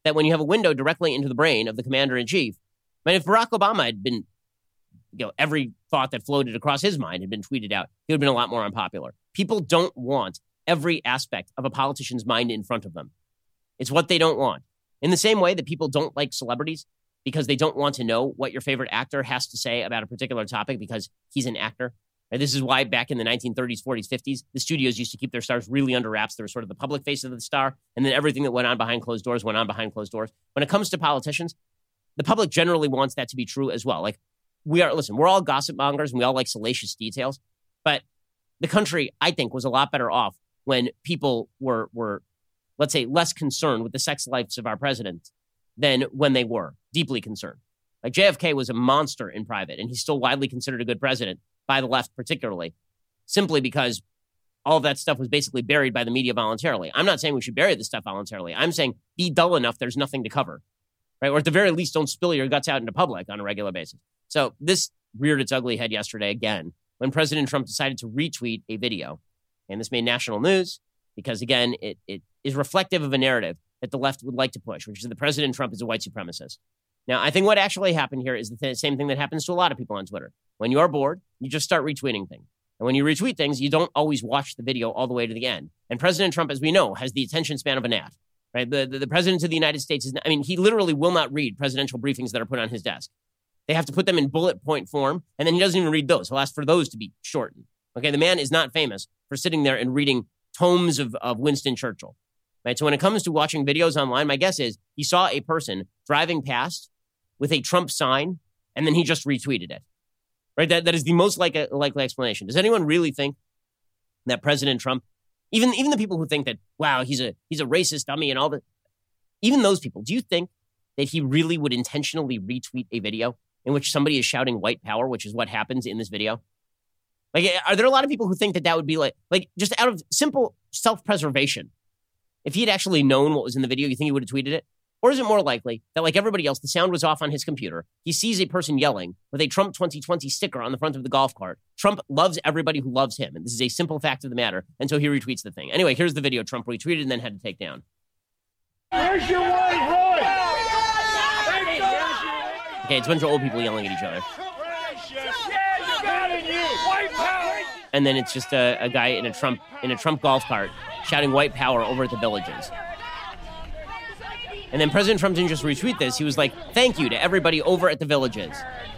Speaker 1: that when you have a window directly into the brain of the commander-in-chief, I mean, if Barack Obama had been, you know, every thought that floated across his mind had been tweeted out, he would have been a lot more unpopular. People don't want every aspect of a politician's mind in front of them. It's what they don't want. In the same way that people don't like celebrities because they don't want to know what your favorite actor has to say about a particular topic because he's an actor. And this is why back in the nineteen thirties, forties, fifties, the studios used to keep their stars really under wraps. They were sort of the public face of the star, and then everything that went on behind closed doors went on behind closed doors. When it comes to politicians, the public generally wants that to be true as well. Like, we are, listen, we're all gossip mongers and we all like salacious details, but the country, I think, was a lot better off when people were, were, let's say, less concerned with the sex lives of our president than when they were deeply concerned. Like, J F K was a monster in private, and he's still widely considered a good president by the left particularly, simply because all of that stuff was basically buried by the media voluntarily. I'm not saying we should bury this stuff voluntarily. I'm saying be dull enough there's nothing to cover, right? Or at the very least, don't spill your guts out into public on a regular basis. So this reared its ugly head yesterday again when President Trump decided to retweet a video. And this made national news because, again, it, it is reflective of a narrative that the left would like to push, which is that President Trump is a white supremacist. Now, I think what actually happened here is the th- same thing that happens to a lot of people on Twitter. When you're bored, you just start retweeting things. And when you retweet things, you don't always watch the video all the way to the end. And President Trump, as we know, has the attention span of a gnat, right? The, the, the president of the United States is, I mean, he literally will not read presidential briefings that are put on his desk. They have to put them in bullet point form, and then he doesn't even read those. He'll ask for those to be shortened. Okay, the man is not famous for sitting there and reading tomes of, of Winston Churchill, right? So when it comes to watching videos online, my guess is he saw a person driving past with a Trump sign, and then he just retweeted it, right? That, that is the most like, likely explanation. Does anyone really think that President Trump, even, even the people who think that, wow, he's a, he's a racist dummy and all that, even those people, do you think that he really would intentionally retweet a video in which somebody is shouting white power, which is what happens in this video? Like, are there a lot of people who think that that would be like, like just out of simple self-preservation? If he had actually known what was in the video, you think he would have tweeted it? Or is it more likely that, like everybody else, the sound was off on his computer, he sees a person yelling with a Trump twenty twenty sticker on the front of the golf cart. Trump loves everybody who loves him, and this is a simple fact of the matter, and so he retweets the thing. Anyway, here's the video Trump retweeted and then had to take down.
Speaker 6: Where's your wife, Roy?
Speaker 1: Okay, it's a bunch of old people yelling at each other. And then it's just a, a guy in a Trump in a Trump golf cart shouting white power over at the Villages. And then President Trump didn't just retweet this. He was like, thank you to everybody over at the Villages.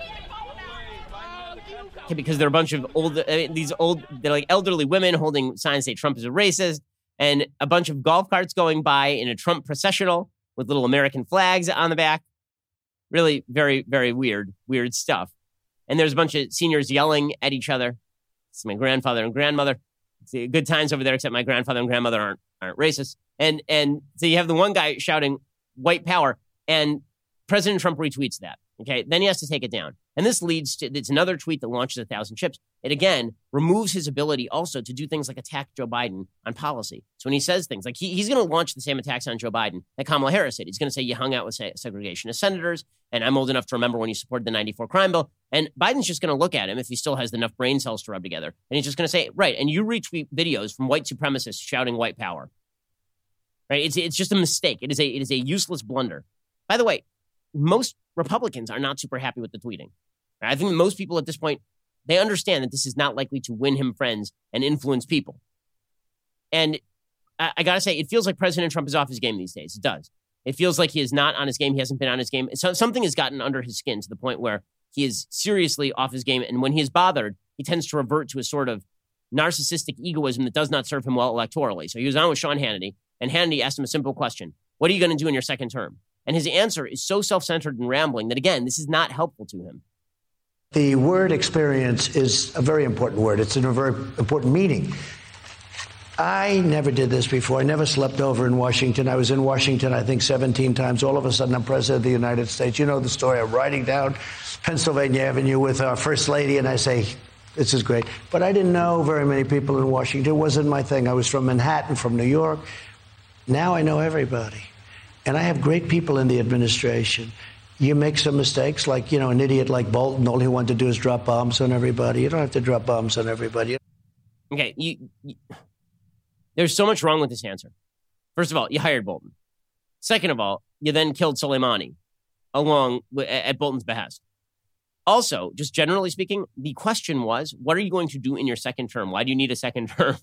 Speaker 1: Okay, because they're a bunch of old, uh, these old, they're like elderly women holding signs say Trump is a racist, and a bunch of golf carts going by in a Trump processional with little American flags on the back. Really very, very weird, weird stuff. And there's a bunch of seniors yelling at each other. It's my grandfather and grandmother. It's good times over there, except my grandfather and grandmother aren't aren't racist. And and so you have the one guy shouting white power, and President Trump retweets that. Okay, then he has to take it down. And this leads to, it's another tweet that launches a thousand ships. It again removes his ability also to do things like attack Joe Biden on policy. So when he says things like he, he's going to launch the same attacks on Joe Biden that Kamala Harris did. He's going to say you hung out with se- segregationist senators, and I'm old enough to remember when you supported the ninety-four crime bill. And Biden's just going to look at him if he still has enough brain cells to rub together. And he's just going to say, right, and you retweet videos from white supremacists shouting white power. Right? It's it's just a mistake. It is a it is a useless blunder. By the way, most Republicans are not super happy with the tweeting. Right? I think that most people at this point, they understand that this is not likely to win him friends and influence people. And I, I got to say, it feels like President Trump is off his game these days. It does. It feels like he is not on his game. He hasn't been on his game. So something has gotten under his skin to the point where he is seriously off his game. And when he is bothered, he tends to revert to a sort of narcissistic egoism that does not serve him well electorally. So he was on with Sean Hannity, and Hannity asked him a simple question. What are you going to do in your second term? And his answer is so self-centered and rambling that, again, this is not helpful to him.
Speaker 7: The word experience is a very important word. It's in a very important meaning. I never did this before. I never slept over in Washington. I was in Washington, I think, seventeen times. All of a sudden, I'm president of the United States. You know the story. I'm riding down Pennsylvania Avenue with our first lady, and I say, this is great. But I didn't know very many people in Washington. It wasn't my thing. I was from Manhattan, from New York. Now I know everybody. And I have great people in the administration. You make some mistakes, like, you know, an idiot like Bolton, all he wanted to do is drop bombs on everybody. You don't have to drop bombs on everybody.
Speaker 1: Okay, you, you, there's so much wrong with this answer. First of all, you hired Bolton. Second of all, you then killed Soleimani along at Bolton's behest. Also, just generally speaking, the question was, what are you going to do in your second term? Why do you need a second term?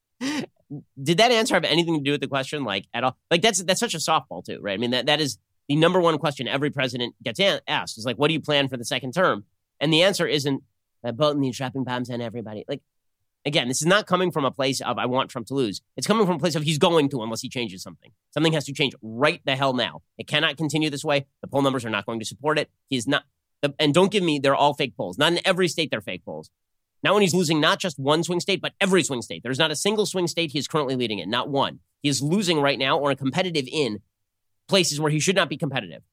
Speaker 1: Did that answer have anything to do with the question, like, at all? Like, that's that's such a softball, too, right? I mean, that that is the number one question every president gets asked is, like, what do you plan for the second term? And the answer isn't, uh, Bolton needs dropping bombs on everybody. Like, again, this is not coming from a place of, I want Trump to lose. It's coming from a place of, he's going to unless he changes something. Something has to change right the hell now. It cannot continue this way. The poll numbers are not going to support it. He is not. And don't give me, they're all fake polls. Not in every state they're fake polls. Not when he's losing not just one swing state, but every swing state. There's not a single swing state he is currently leading in, not one. He is losing right now or competitive in places where he should not be competitive.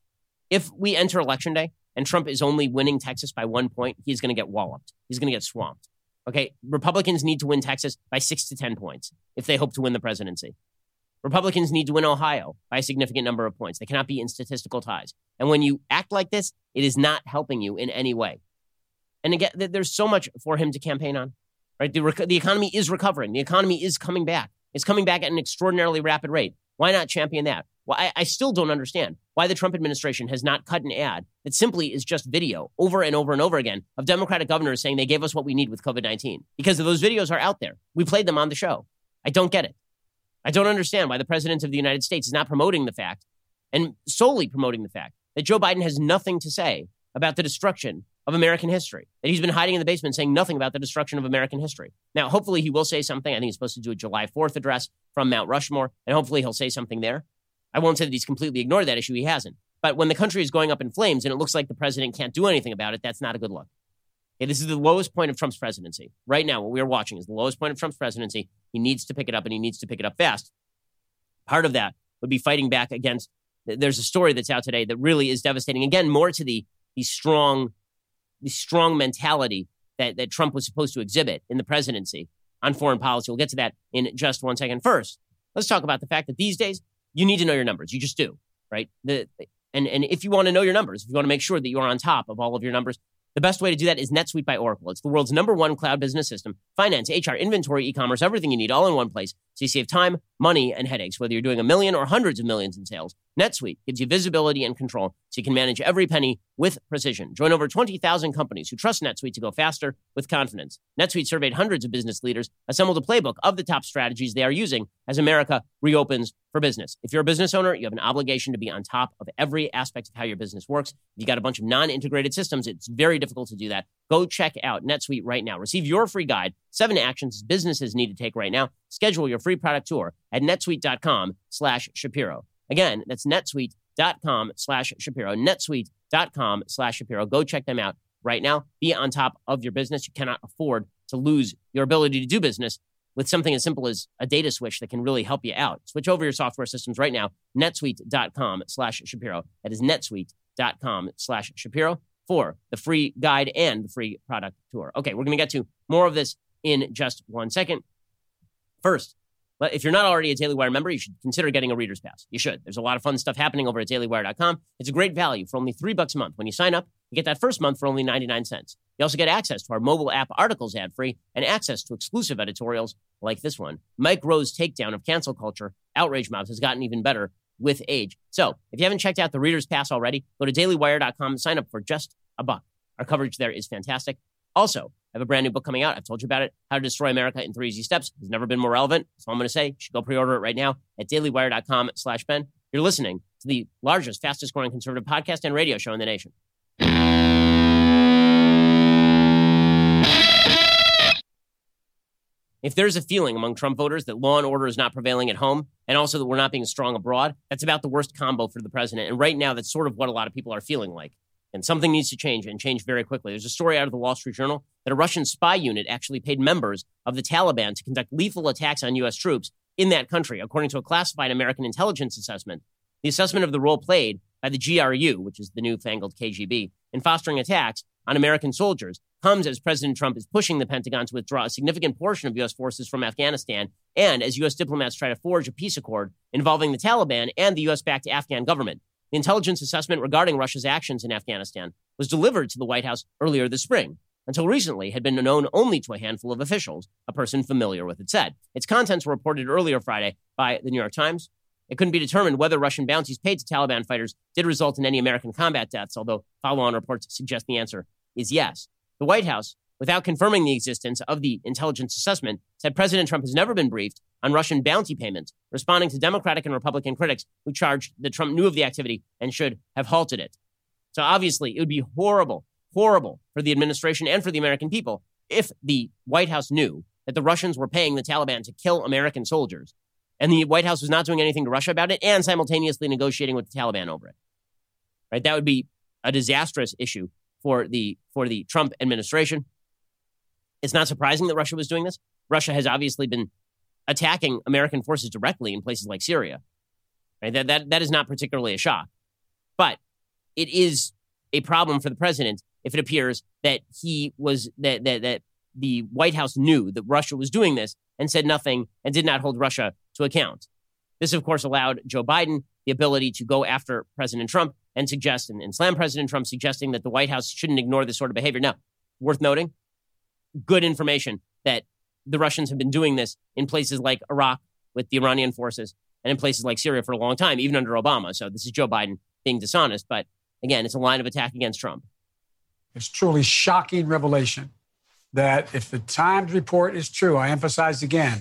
Speaker 1: If we enter Election Day and Trump is only winning Texas by one point, he's going to get walloped. He's going to get swamped. Okay, Republicans need to win Texas by six to ten points if they hope to win the presidency. Republicans need to win Ohio by a significant number of points. They cannot be in statistical ties. And when you act like this, it is not helping you in any way. And again, there's so much for him to campaign on, right? The, rec- the economy is recovering. The economy is coming back. It's coming back at an extraordinarily rapid rate. Why not champion that? Well, I, I still don't understand why the Trump administration has not cut an ad that simply is just video over and over and over again of Democratic governors saying they gave us what we need with COVID nineteen. Because those videos are out there. We played them on the show. I don't get it. I don't understand why the president of the United States is not promoting the fact, and solely promoting the fact, that Joe Biden has nothing to say about the destruction of American history, that he's been hiding in the basement saying nothing about the destruction of American history. Now, hopefully he will say something. I think he's supposed to do a July fourth address from Mount Rushmore, and hopefully he'll say something there. I won't say that he's completely ignored that issue. He hasn't. But when the country is going up in flames and it looks like the president can't do anything about it, that's not a good look. Okay, this is the lowest point of Trump's presidency. Right now, what we are watching is the lowest point of Trump's presidency. He needs to pick it up, and he needs to pick it up fast. Part of that would be fighting back against, there's a story that's out today that really is devastating. Again, more to the, the strong the strong mentality that, that Trump was supposed to exhibit in the presidency on foreign policy. We'll get to that in just one second. First, let's talk about the fact that these days, you need to know your numbers. You just do, right? The, and, and if you want to know your numbers, if you want to make sure that you are on top of all of your numbers, the best way to do that is NetSuite by Oracle. It's the world's number one cloud business system. Finance, H R, inventory, e-commerce, everything you need all in one place. So you save time, money, and headaches, whether you're doing a million or hundreds of millions in sales. NetSuite gives you visibility and control so you can manage every penny with precision. Join over twenty thousand companies who trust NetSuite to go faster with confidence. NetSuite surveyed hundreds of business leaders, assembled a playbook of the top strategies they are using as America reopens for business. If you're a business owner, you have an obligation to be on top of every aspect of how your business works. If you got a bunch of non-integrated systems, it's very difficult to do that. Go check out NetSuite right now. Receive your free guide, seven actions businesses need to take right now. Schedule your free product tour at netsuite.com slash Shapiro. Again, that's netsuite.com slash Shapiro. netsuite.com slash Shapiro. Go check them out right now. Be on top of your business. You cannot afford to lose your ability to do business with something as simple as a data switch that can really help you out. Switch over your software systems right now. netsuite.com slash Shapiro. That is netsuite.com slash Shapiro for the free guide and the free product tour. Okay, we're going to get to more of this in just one second. First, but if you're not already a Daily Wire member, you should consider getting a reader's pass. You should. There's a lot of fun stuff happening over at daily wire dot com. It's a great value for only three bucks a month. When you sign up, you get that first month for only ninety-nine cents. You also get access to our mobile app articles ad-free and access to exclusive editorials like this one. Mike Rowe's takedown of cancel culture, outrage mobs, has gotten even better with age. So if you haven't checked out the reader's pass already, go to daily wire dot com and sign up for just a buck. Our coverage there is fantastic. Also, I have a brand new book coming out. I've told you about it. How to Destroy America in Three Easy Steps. It's never been more relevant. That's all I'm going to say. You should go pre-order it right now at daily wire dot com slash Ben. You're listening to the largest, fastest growing conservative podcast and radio show in the nation. If there's a feeling among Trump voters that law and order is not prevailing at home and also that we're not being strong abroad, that's about the worst combo for the president. And right now, that's sort of what a lot of people are feeling like. And something needs to change and change very quickly. There's a story out of the Wall Street Journal that a Russian spy unit actually paid members of the Taliban to conduct lethal attacks on U S troops in that country, according to a classified American intelligence assessment. The assessment of the role played by the G R U, which is the newfangled K G B, in fostering attacks on American soldiers comes as President Trump is pushing the Pentagon to withdraw a significant portion of U S forces from Afghanistan and as U S diplomats try to forge a peace accord involving the Taliban and the U S-backed Afghan government. The intelligence assessment regarding Russia's actions in Afghanistan was delivered to the White House earlier this spring. Until recently, had been known only to a handful of officials, a person familiar with it said. Its contents were reported earlier Friday by the New York Times. It couldn't be determined whether Russian bounties paid to Taliban fighters did result in any American combat deaths, although follow-on reports suggest the answer is yes. The White House, without confirming the existence of the intelligence assessment, said President Trump has never been briefed on Russian bounty payments, responding to Democratic and Republican critics who charged that Trump knew of the activity and should have halted it. So obviously, it would be horrible, horrible for the administration and for the American people if the White House knew that the Russians were paying the Taliban to kill American soldiers, and the White House was not doing anything to Russia about it and simultaneously negotiating with the Taliban over it. Right? That would be a disastrous issue for the for the Trump administration. It's not surprising that Russia was doing this. Russia has obviously been attacking American forces directly in places like Syria. Right? That, that, that is not particularly a shock. But it is a problem for the president if it appears that he was that, that that the White House knew that Russia was doing this and said nothing and did not hold Russia to account. This, of course, allowed Joe Biden the ability to go after President Trump and suggest and, and slam President Trump, suggesting that the White House shouldn't ignore this sort of behavior. Now, worth noting, good information that the Russians have been doing this in places like Iraq with the Iranian forces and in places like Syria for a long time, even under Obama. So this is Joe Biden being dishonest. But again, it's a line of attack against Trump.
Speaker 8: It's truly shocking revelation that if the Times report is true, I emphasize again,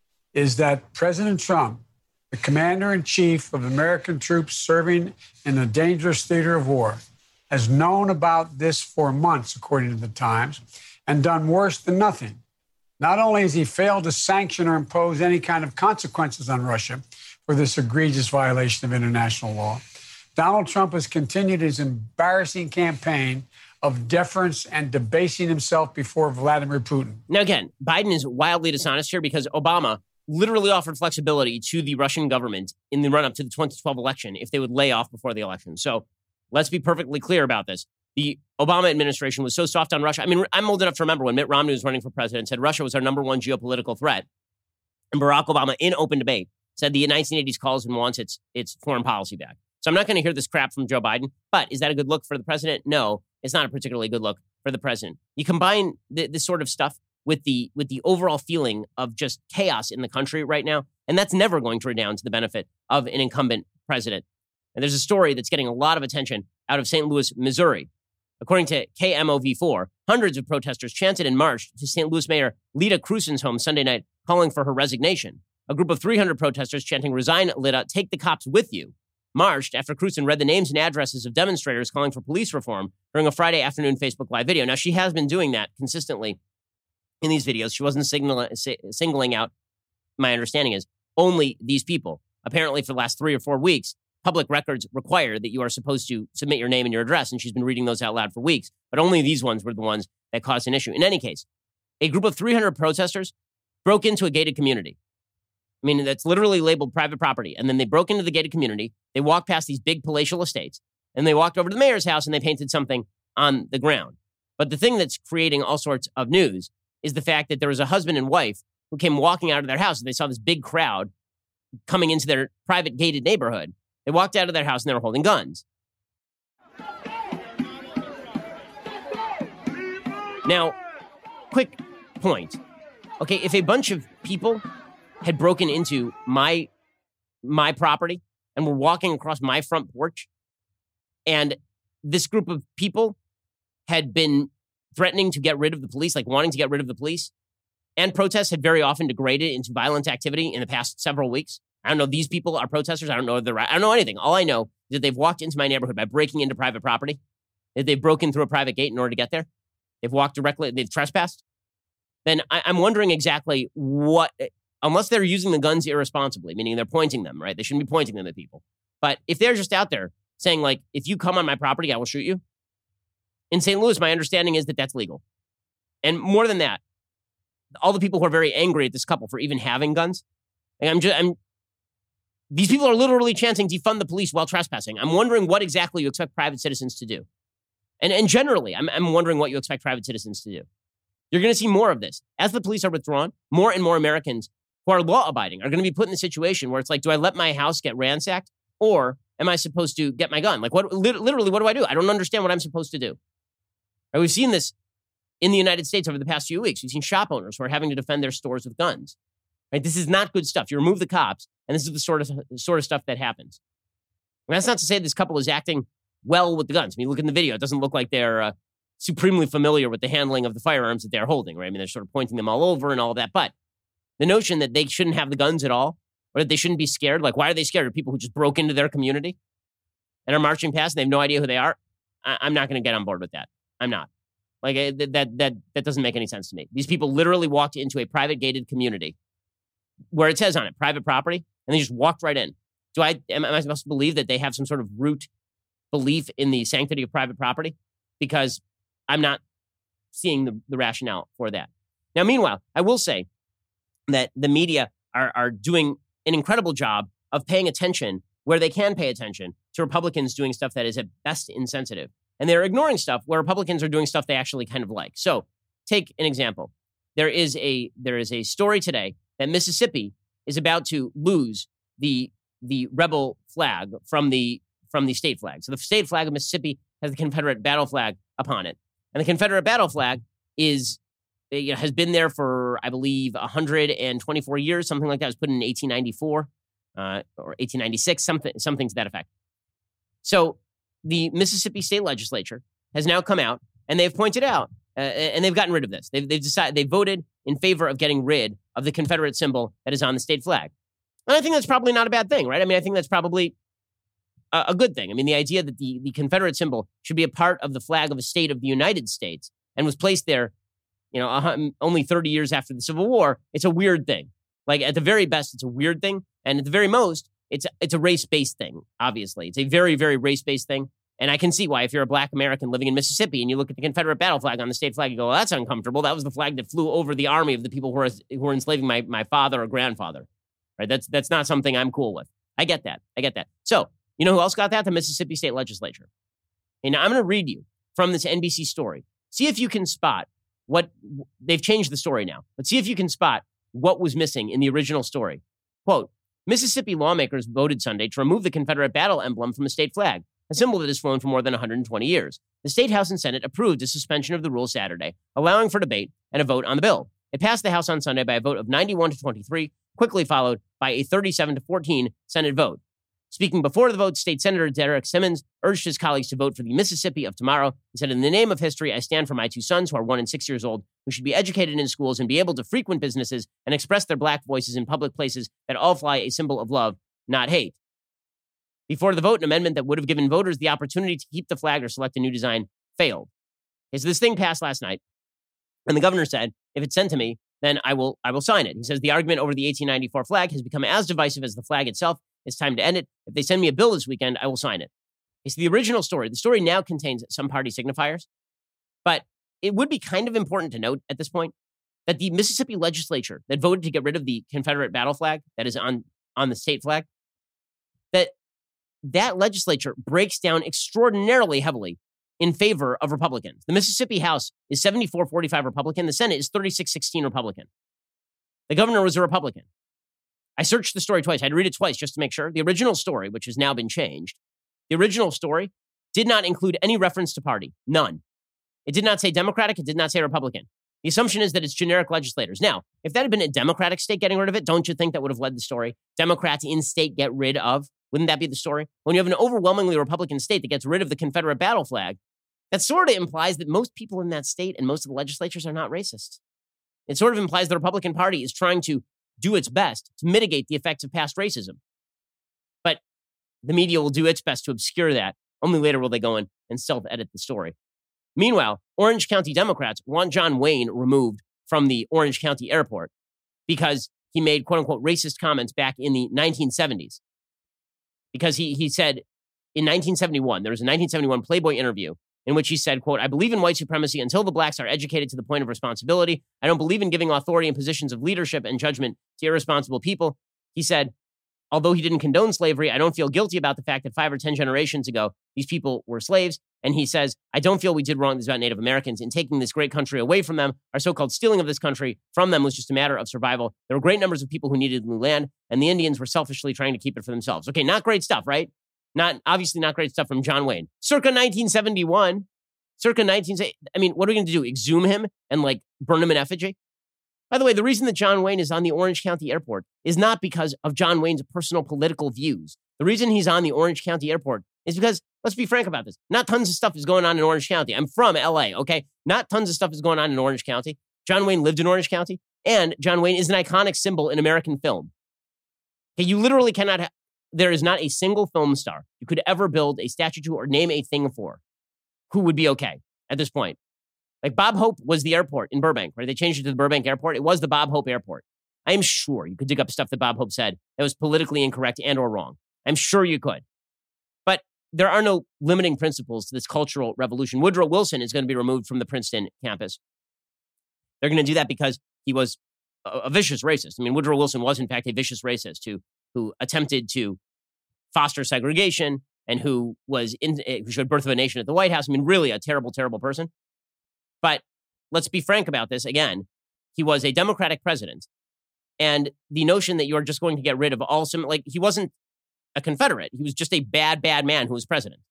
Speaker 8: is that President Trump, the commander-in-chief of American troops serving in a dangerous theater of war, has known about this for months, according to the Times, and done worse than nothing. Not only has he failed to sanction or impose any kind of consequences on Russia for this egregious violation of international law, Donald Trump has continued his embarrassing campaign of deference and debasing himself before Vladimir Putin.
Speaker 1: Now, again, Biden is wildly dishonest here because Obama literally offered flexibility to the Russian government in the run-up to the twenty twelve election if they would lay off before the election. So let's be perfectly clear about this. The Obama administration was so soft on Russia. I mean, I'm old enough to remember when Mitt Romney was running for president, said Russia was our number one geopolitical threat. And Barack Obama, in open debate, said the nineteen eighties calls and wants its, its foreign policy back. So I'm not going to hear this crap from Joe Biden. But is that a good look for the president? No, it's not a particularly good look for the president. You combine th- this sort of stuff with the with the overall feeling of just chaos in the country right now, and that's never going to redound to the benefit of an incumbent president. And there's a story that's getting a lot of attention out of Saint Louis, Missouri. According to K M O V four, hundreds of protesters chanted and marched to Saint Louis Mayor Lita Cruzen's home Sunday night, calling for her resignation. A group of three hundred protesters chanting, "Resign, Lita, take the cops with you," marched after Cruzen read the names and addresses of demonstrators calling for police reform during a Friday afternoon Facebook Live video. Now, she has been doing that consistently in these videos. She wasn't signal- singling out, my understanding is, only these people. Apparently, for the last three or four weeks, public records require that you are supposed to submit your name and your address, and she's been reading those out loud for weeks. But only these ones were the ones that caused an issue. In any case, a group of three hundred protesters broke into a gated community. I mean, that's literally labeled private property. And then they broke into the gated community. They walked past these big palatial estates, and they walked over to the mayor's house, and they painted something on the ground. But the thing that's creating all sorts of news is the fact that there was a husband and wife who came walking out of their house, and they saw this big crowd coming into their private gated neighborhood. They walked out of their house, and they were holding guns. Now, quick point. Okay, if a bunch of people had broken into my my property and were walking across my front porch, and this group of people had been threatening to get rid of the police, like wanting to get rid of the police, and protests had very often degraded into violent activity in the past several weeks. I don't know, these people are protesters. I don't know if they're, I don't know anything. All I know is that they've walked into my neighborhood by breaking into private property, that they've broken through a private gate in order to get there. They've walked directly, they've trespassed. Then I, I'm wondering exactly what, unless they're using the guns irresponsibly, meaning they're pointing them, right? They shouldn't be pointing them at people. But if they're just out there saying, like, if you come on my property, I will shoot you. In Saint Louis, my understanding is that that's legal. And more than that, all the people who are very angry at this couple for even having guns, like I'm just, I'm, these people are literally chanting defund the police while trespassing. I'm wondering what exactly you expect private citizens to do. And, and generally, I'm, I'm wondering what you expect private citizens to do. You're going to see more of this. As the police are withdrawn, more and more Americans who are law-abiding are going to be put in the situation where it's like, do I let my house get ransacked, or am I supposed to get my gun? Like, what? Literally, what do I do? I don't understand what I'm supposed to do. Right, we've seen this in the United States over the past few weeks. We've seen shop owners who are having to defend their stores with guns. Right? This is not good stuff. You remove the cops, And this is the sort of sort of stuff that happens. And that's not to say this couple is acting well with the guns. I mean, look in the video. It doesn't look like they're uh, supremely familiar with the handling of the firearms that they're holding, right? I mean, they're sort of pointing them all over and all of that. But the notion that they shouldn't have the guns at all, or that they shouldn't be scared, like, why are they scared of people who just broke into their community and are marching past and they have no idea who they are? I- I'm not going to get on board with that. I'm not. Like, uh, that, that, that doesn't make any sense to me. These people literally walked into a private gated community where it says on it, private property, and they just walked right in. Do I, am, am I supposed to believe that they have some sort of root belief in the sanctity of private property? Because I'm not seeing the, the rationale for that. Now, meanwhile, I will say that the media are, are doing an incredible job of paying attention where they can pay attention to Republicans doing stuff that is at best insensitive. And they're ignoring stuff where Republicans are doing stuff they actually kind of like. So take an example. There is a there is a story today that Mississippi is about to lose the the rebel flag from the from the state flag. So the state flag of Mississippi has the Confederate battle flag upon it. And the Confederate battle flag is you know, has been there for, I believe, one hundred twenty-four years, something like that. It was put in eighteen ninety-four uh, or eighteen ninety-six, something something to that effect. So the Mississippi state legislature has now come out and they've pointed out, uh, and they've gotten rid of this. They've, they've decided, they voted in favor of getting rid of the Confederate symbol that is on the state flag. And I think that's probably not a bad thing, right? I mean, I think that's probably a, a good thing. I mean, the idea that the, the Confederate symbol should be a part of the flag of a state of the United States and was placed there, you know, uh, only thirty years after the Civil War, it's a weird thing. Like, at the very best, it's a weird thing. And at the very most, It's it's a race-based thing, obviously. It's a very, very race-based thing. And I can see why, if you're a black American living in Mississippi and you look at the Confederate battle flag on the state flag, you go, well, that's uncomfortable. That was the flag that flew over the army of the people who were, who were enslaving my, my father or grandfather. Right? That's that's not something I'm cool with. I get that. I get that. So, you know who else got that? The Mississippi State Legislature. And now I'm going to read you from this N B C story. See if you can spot what, they've changed the story now, but see if you can spot what was missing in the original story. Quote, Mississippi lawmakers voted Sunday to remove the Confederate battle emblem from the state flag, a symbol that has flown for more than one hundred twenty years. The State House and Senate approved a suspension of the rule Saturday, allowing for debate and a vote on the bill. It passed the House on Sunday by a vote of ninety-one to twenty-three, quickly followed by a thirty-seven to fourteen Senate vote. Speaking before the vote, State Senator Derek Simmons urged his colleagues to vote for the Mississippi of tomorrow. He said, in the name of history, I stand for my two sons, who are one and six years old, who should be educated in schools and be able to frequent businesses and express their black voices in public places that all fly a symbol of love, not hate. Before the vote, an amendment that would have given voters the opportunity to keep the flag or select a new design failed. Okay, so this thing passed last night, and the governor said, if it's sent to me, then I will I will sign it. He says the argument over the eighteen ninety-four flag has become as divisive as the flag itself. It's time to end it. If they send me a bill this weekend, I will sign it. It's the original story. The story now contains some party signifiers, but it would be kind of important to note at this point that the Mississippi legislature that voted to get rid of the Confederate battle flag that is on, on the state flag, that that legislature breaks down extraordinarily heavily in favor of Republicans. The Mississippi House is seventy-four forty-five Republican. The Senate is thirty-six sixteen Republican. The governor was a Republican. I searched the story twice. I had to read it twice just to make sure. The original story, which has now been changed, the original story did not include any reference to party. None. It did not say Democratic. It did not say Republican. The assumption is that it's generic legislators. Now, if that had been a Democratic state getting rid of it, don't you think that would have led the story? Democrats in state get rid of. Wouldn't that be the story? When you have an overwhelmingly Republican state that gets rid of the Confederate battle flag, that sort of implies that most people in that state and most of the legislatures are not racist. It sort of implies the Republican Party is trying to do its best to mitigate the effects of past racism. But the media will do its best to obscure that. Only later will they go in and self-edit the story. Meanwhile, Orange County Democrats want John Wayne removed from the Orange County airport because he made quote-unquote racist comments back in the nineteen seventies. Because he, he said in nineteen seventy-one, there was a nineteen seventy-one Playboy interview in which he said, quote, I believe in white supremacy until the blacks are educated to the point of responsibility. I don't believe in giving authority and positions of leadership and judgment to irresponsible people. He said, although he didn't condone slavery, I don't feel guilty about the fact that five or ten generations ago, these people were slaves. And he says, I don't feel we did wrong about Native Americans in taking this great country away from them. Our so-called stealing of this country from them was just a matter of survival. There were great numbers of people who needed new land, and the Indians were selfishly trying to keep it for themselves. Okay, not great stuff, right? Not obviously not great stuff from John Wayne. Circa nineteen seventy-one, circa nineteen. I mean, what are we going to do? Exhume him and like burn him in effigy? By the way, the reason that John Wayne is on the Orange County Airport is not because of John Wayne's personal political views. The reason he's on the Orange County Airport is because, let's be frank about this, not tons of stuff is going on in Orange County. I'm from L A, okay? Not tons of stuff is going on in Orange County. John Wayne lived in Orange County, and John Wayne is an iconic symbol in American film. Okay, you literally cannot, ha- there is not a single film star you could ever build a statue to or name a thing for who would be okay at this point. Like Bob Hope was the airport in Burbank, right? They changed it to the Burbank Airport. It was the Bob Hope Airport. I am sure you could dig up stuff that Bob Hope said that was politically incorrect and or wrong. I'm sure you could. But there are no limiting principles to this cultural revolution. Woodrow Wilson is going to be removed from the Princeton campus. They're going to do that because he was a, a vicious racist. I mean, Woodrow Wilson was, in fact, a vicious racist who, who attempted to foster segregation and who was in, who showed Birth of a Nation at the White House. I mean, really a terrible, terrible person. But let's be frank about this again. He was a Democratic president. And the notion that you're just going to get rid of all some, like, he wasn't a Confederate. He was just a bad, bad man who was president.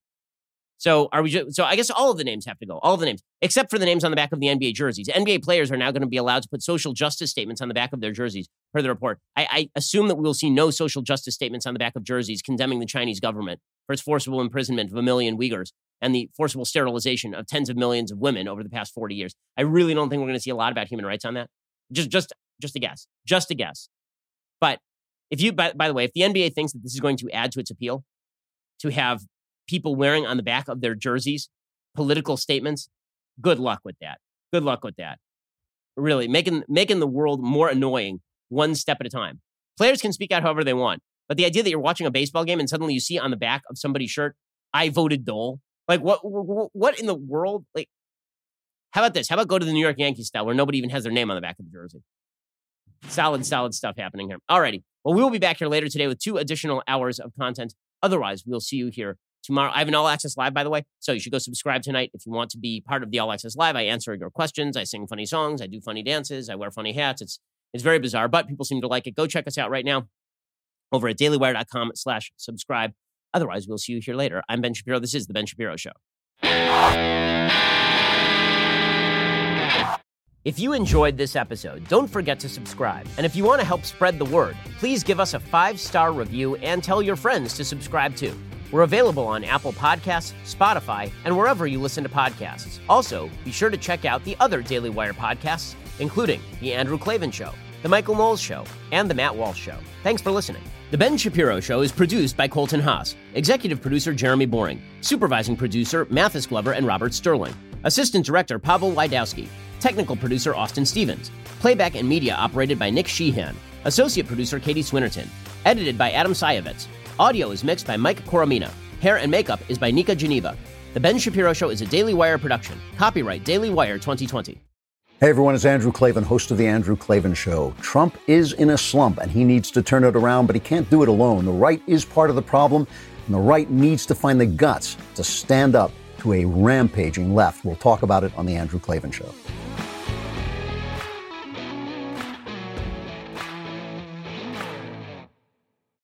Speaker 1: So are we just, so I guess all of the names have to go, all of the names, except for the names on the back of the N B A jerseys. N B A players are now going to be allowed to put social justice statements on the back of their jerseys, per the report. I, I assume that we will see no social justice statements on the back of jerseys condemning the Chinese government for its forcible imprisonment of a million Uyghurs and the forcible sterilization of tens of millions of women over the past forty years. I really don't think we're going to see a lot about human rights on that. Just, just, just a guess. Just a guess. But if you, by, by the way, if the N B A thinks that this is going to add to its appeal, to have people wearing on the back of their jerseys political statements, good luck with that. Good luck with that. Really, making making the world more annoying one step at a time. Players can speak out however they want, but the idea that you're watching a baseball game and suddenly you see on the back of somebody's shirt, "I voted Dole." Like, what, what in the world? Like, how about this? How about go to the New York Yankees style where nobody even has their name on the back of the jersey? Solid, solid stuff happening here. Alrighty. Well, we will be back here later today with two additional hours of content. Otherwise, we'll see you here tomorrow. I have an All Access Live, by the way, so you should go subscribe tonight if you want to be part of the All Access Live. I answer your questions. I sing funny songs. I do funny dances. I wear funny hats. It's it's very bizarre, but people seem to like it. Go check us out right now over at dailywire.com slash subscribe. Otherwise, we'll see you here later. I'm Ben Shapiro. This is The Ben Shapiro Show. If you enjoyed this episode, don't forget to subscribe. And if you want to help spread the word, please give us a five-star review and tell your friends to subscribe too. We're available on Apple Podcasts, Spotify, and wherever you listen to podcasts. Also, be sure to check out the other Daily Wire podcasts, including The Andrew Klavan Show, The Michael Knowles Show, and The Matt Walsh Show. Thanks for listening. The Ben Shapiro Show is produced by Colton Haas, executive producer Jeremy Boring, supervising producer Mathis Glover and Robert Sterling, assistant director Pavel Wydowski, technical producer Austin Stevens, playback and media operated by Nick Sheehan, associate producer Katie Swinnerton, edited by Adam Sayevitz. Audio is mixed by Mike Coromina. Hair and makeup is by Nika Geneva. The Ben Shapiro Show is a Daily Wire production. Copyright Daily Wire twenty twenty.
Speaker 9: Hey everyone, it's Andrew Klavan, host of The Andrew Klavan Show. Trump is in a slump and he needs to turn it around, but he can't do it alone. The right is part of the problem, and the right needs to find the guts to stand up to a rampaging left. We'll talk about it on The Andrew Klavan Show.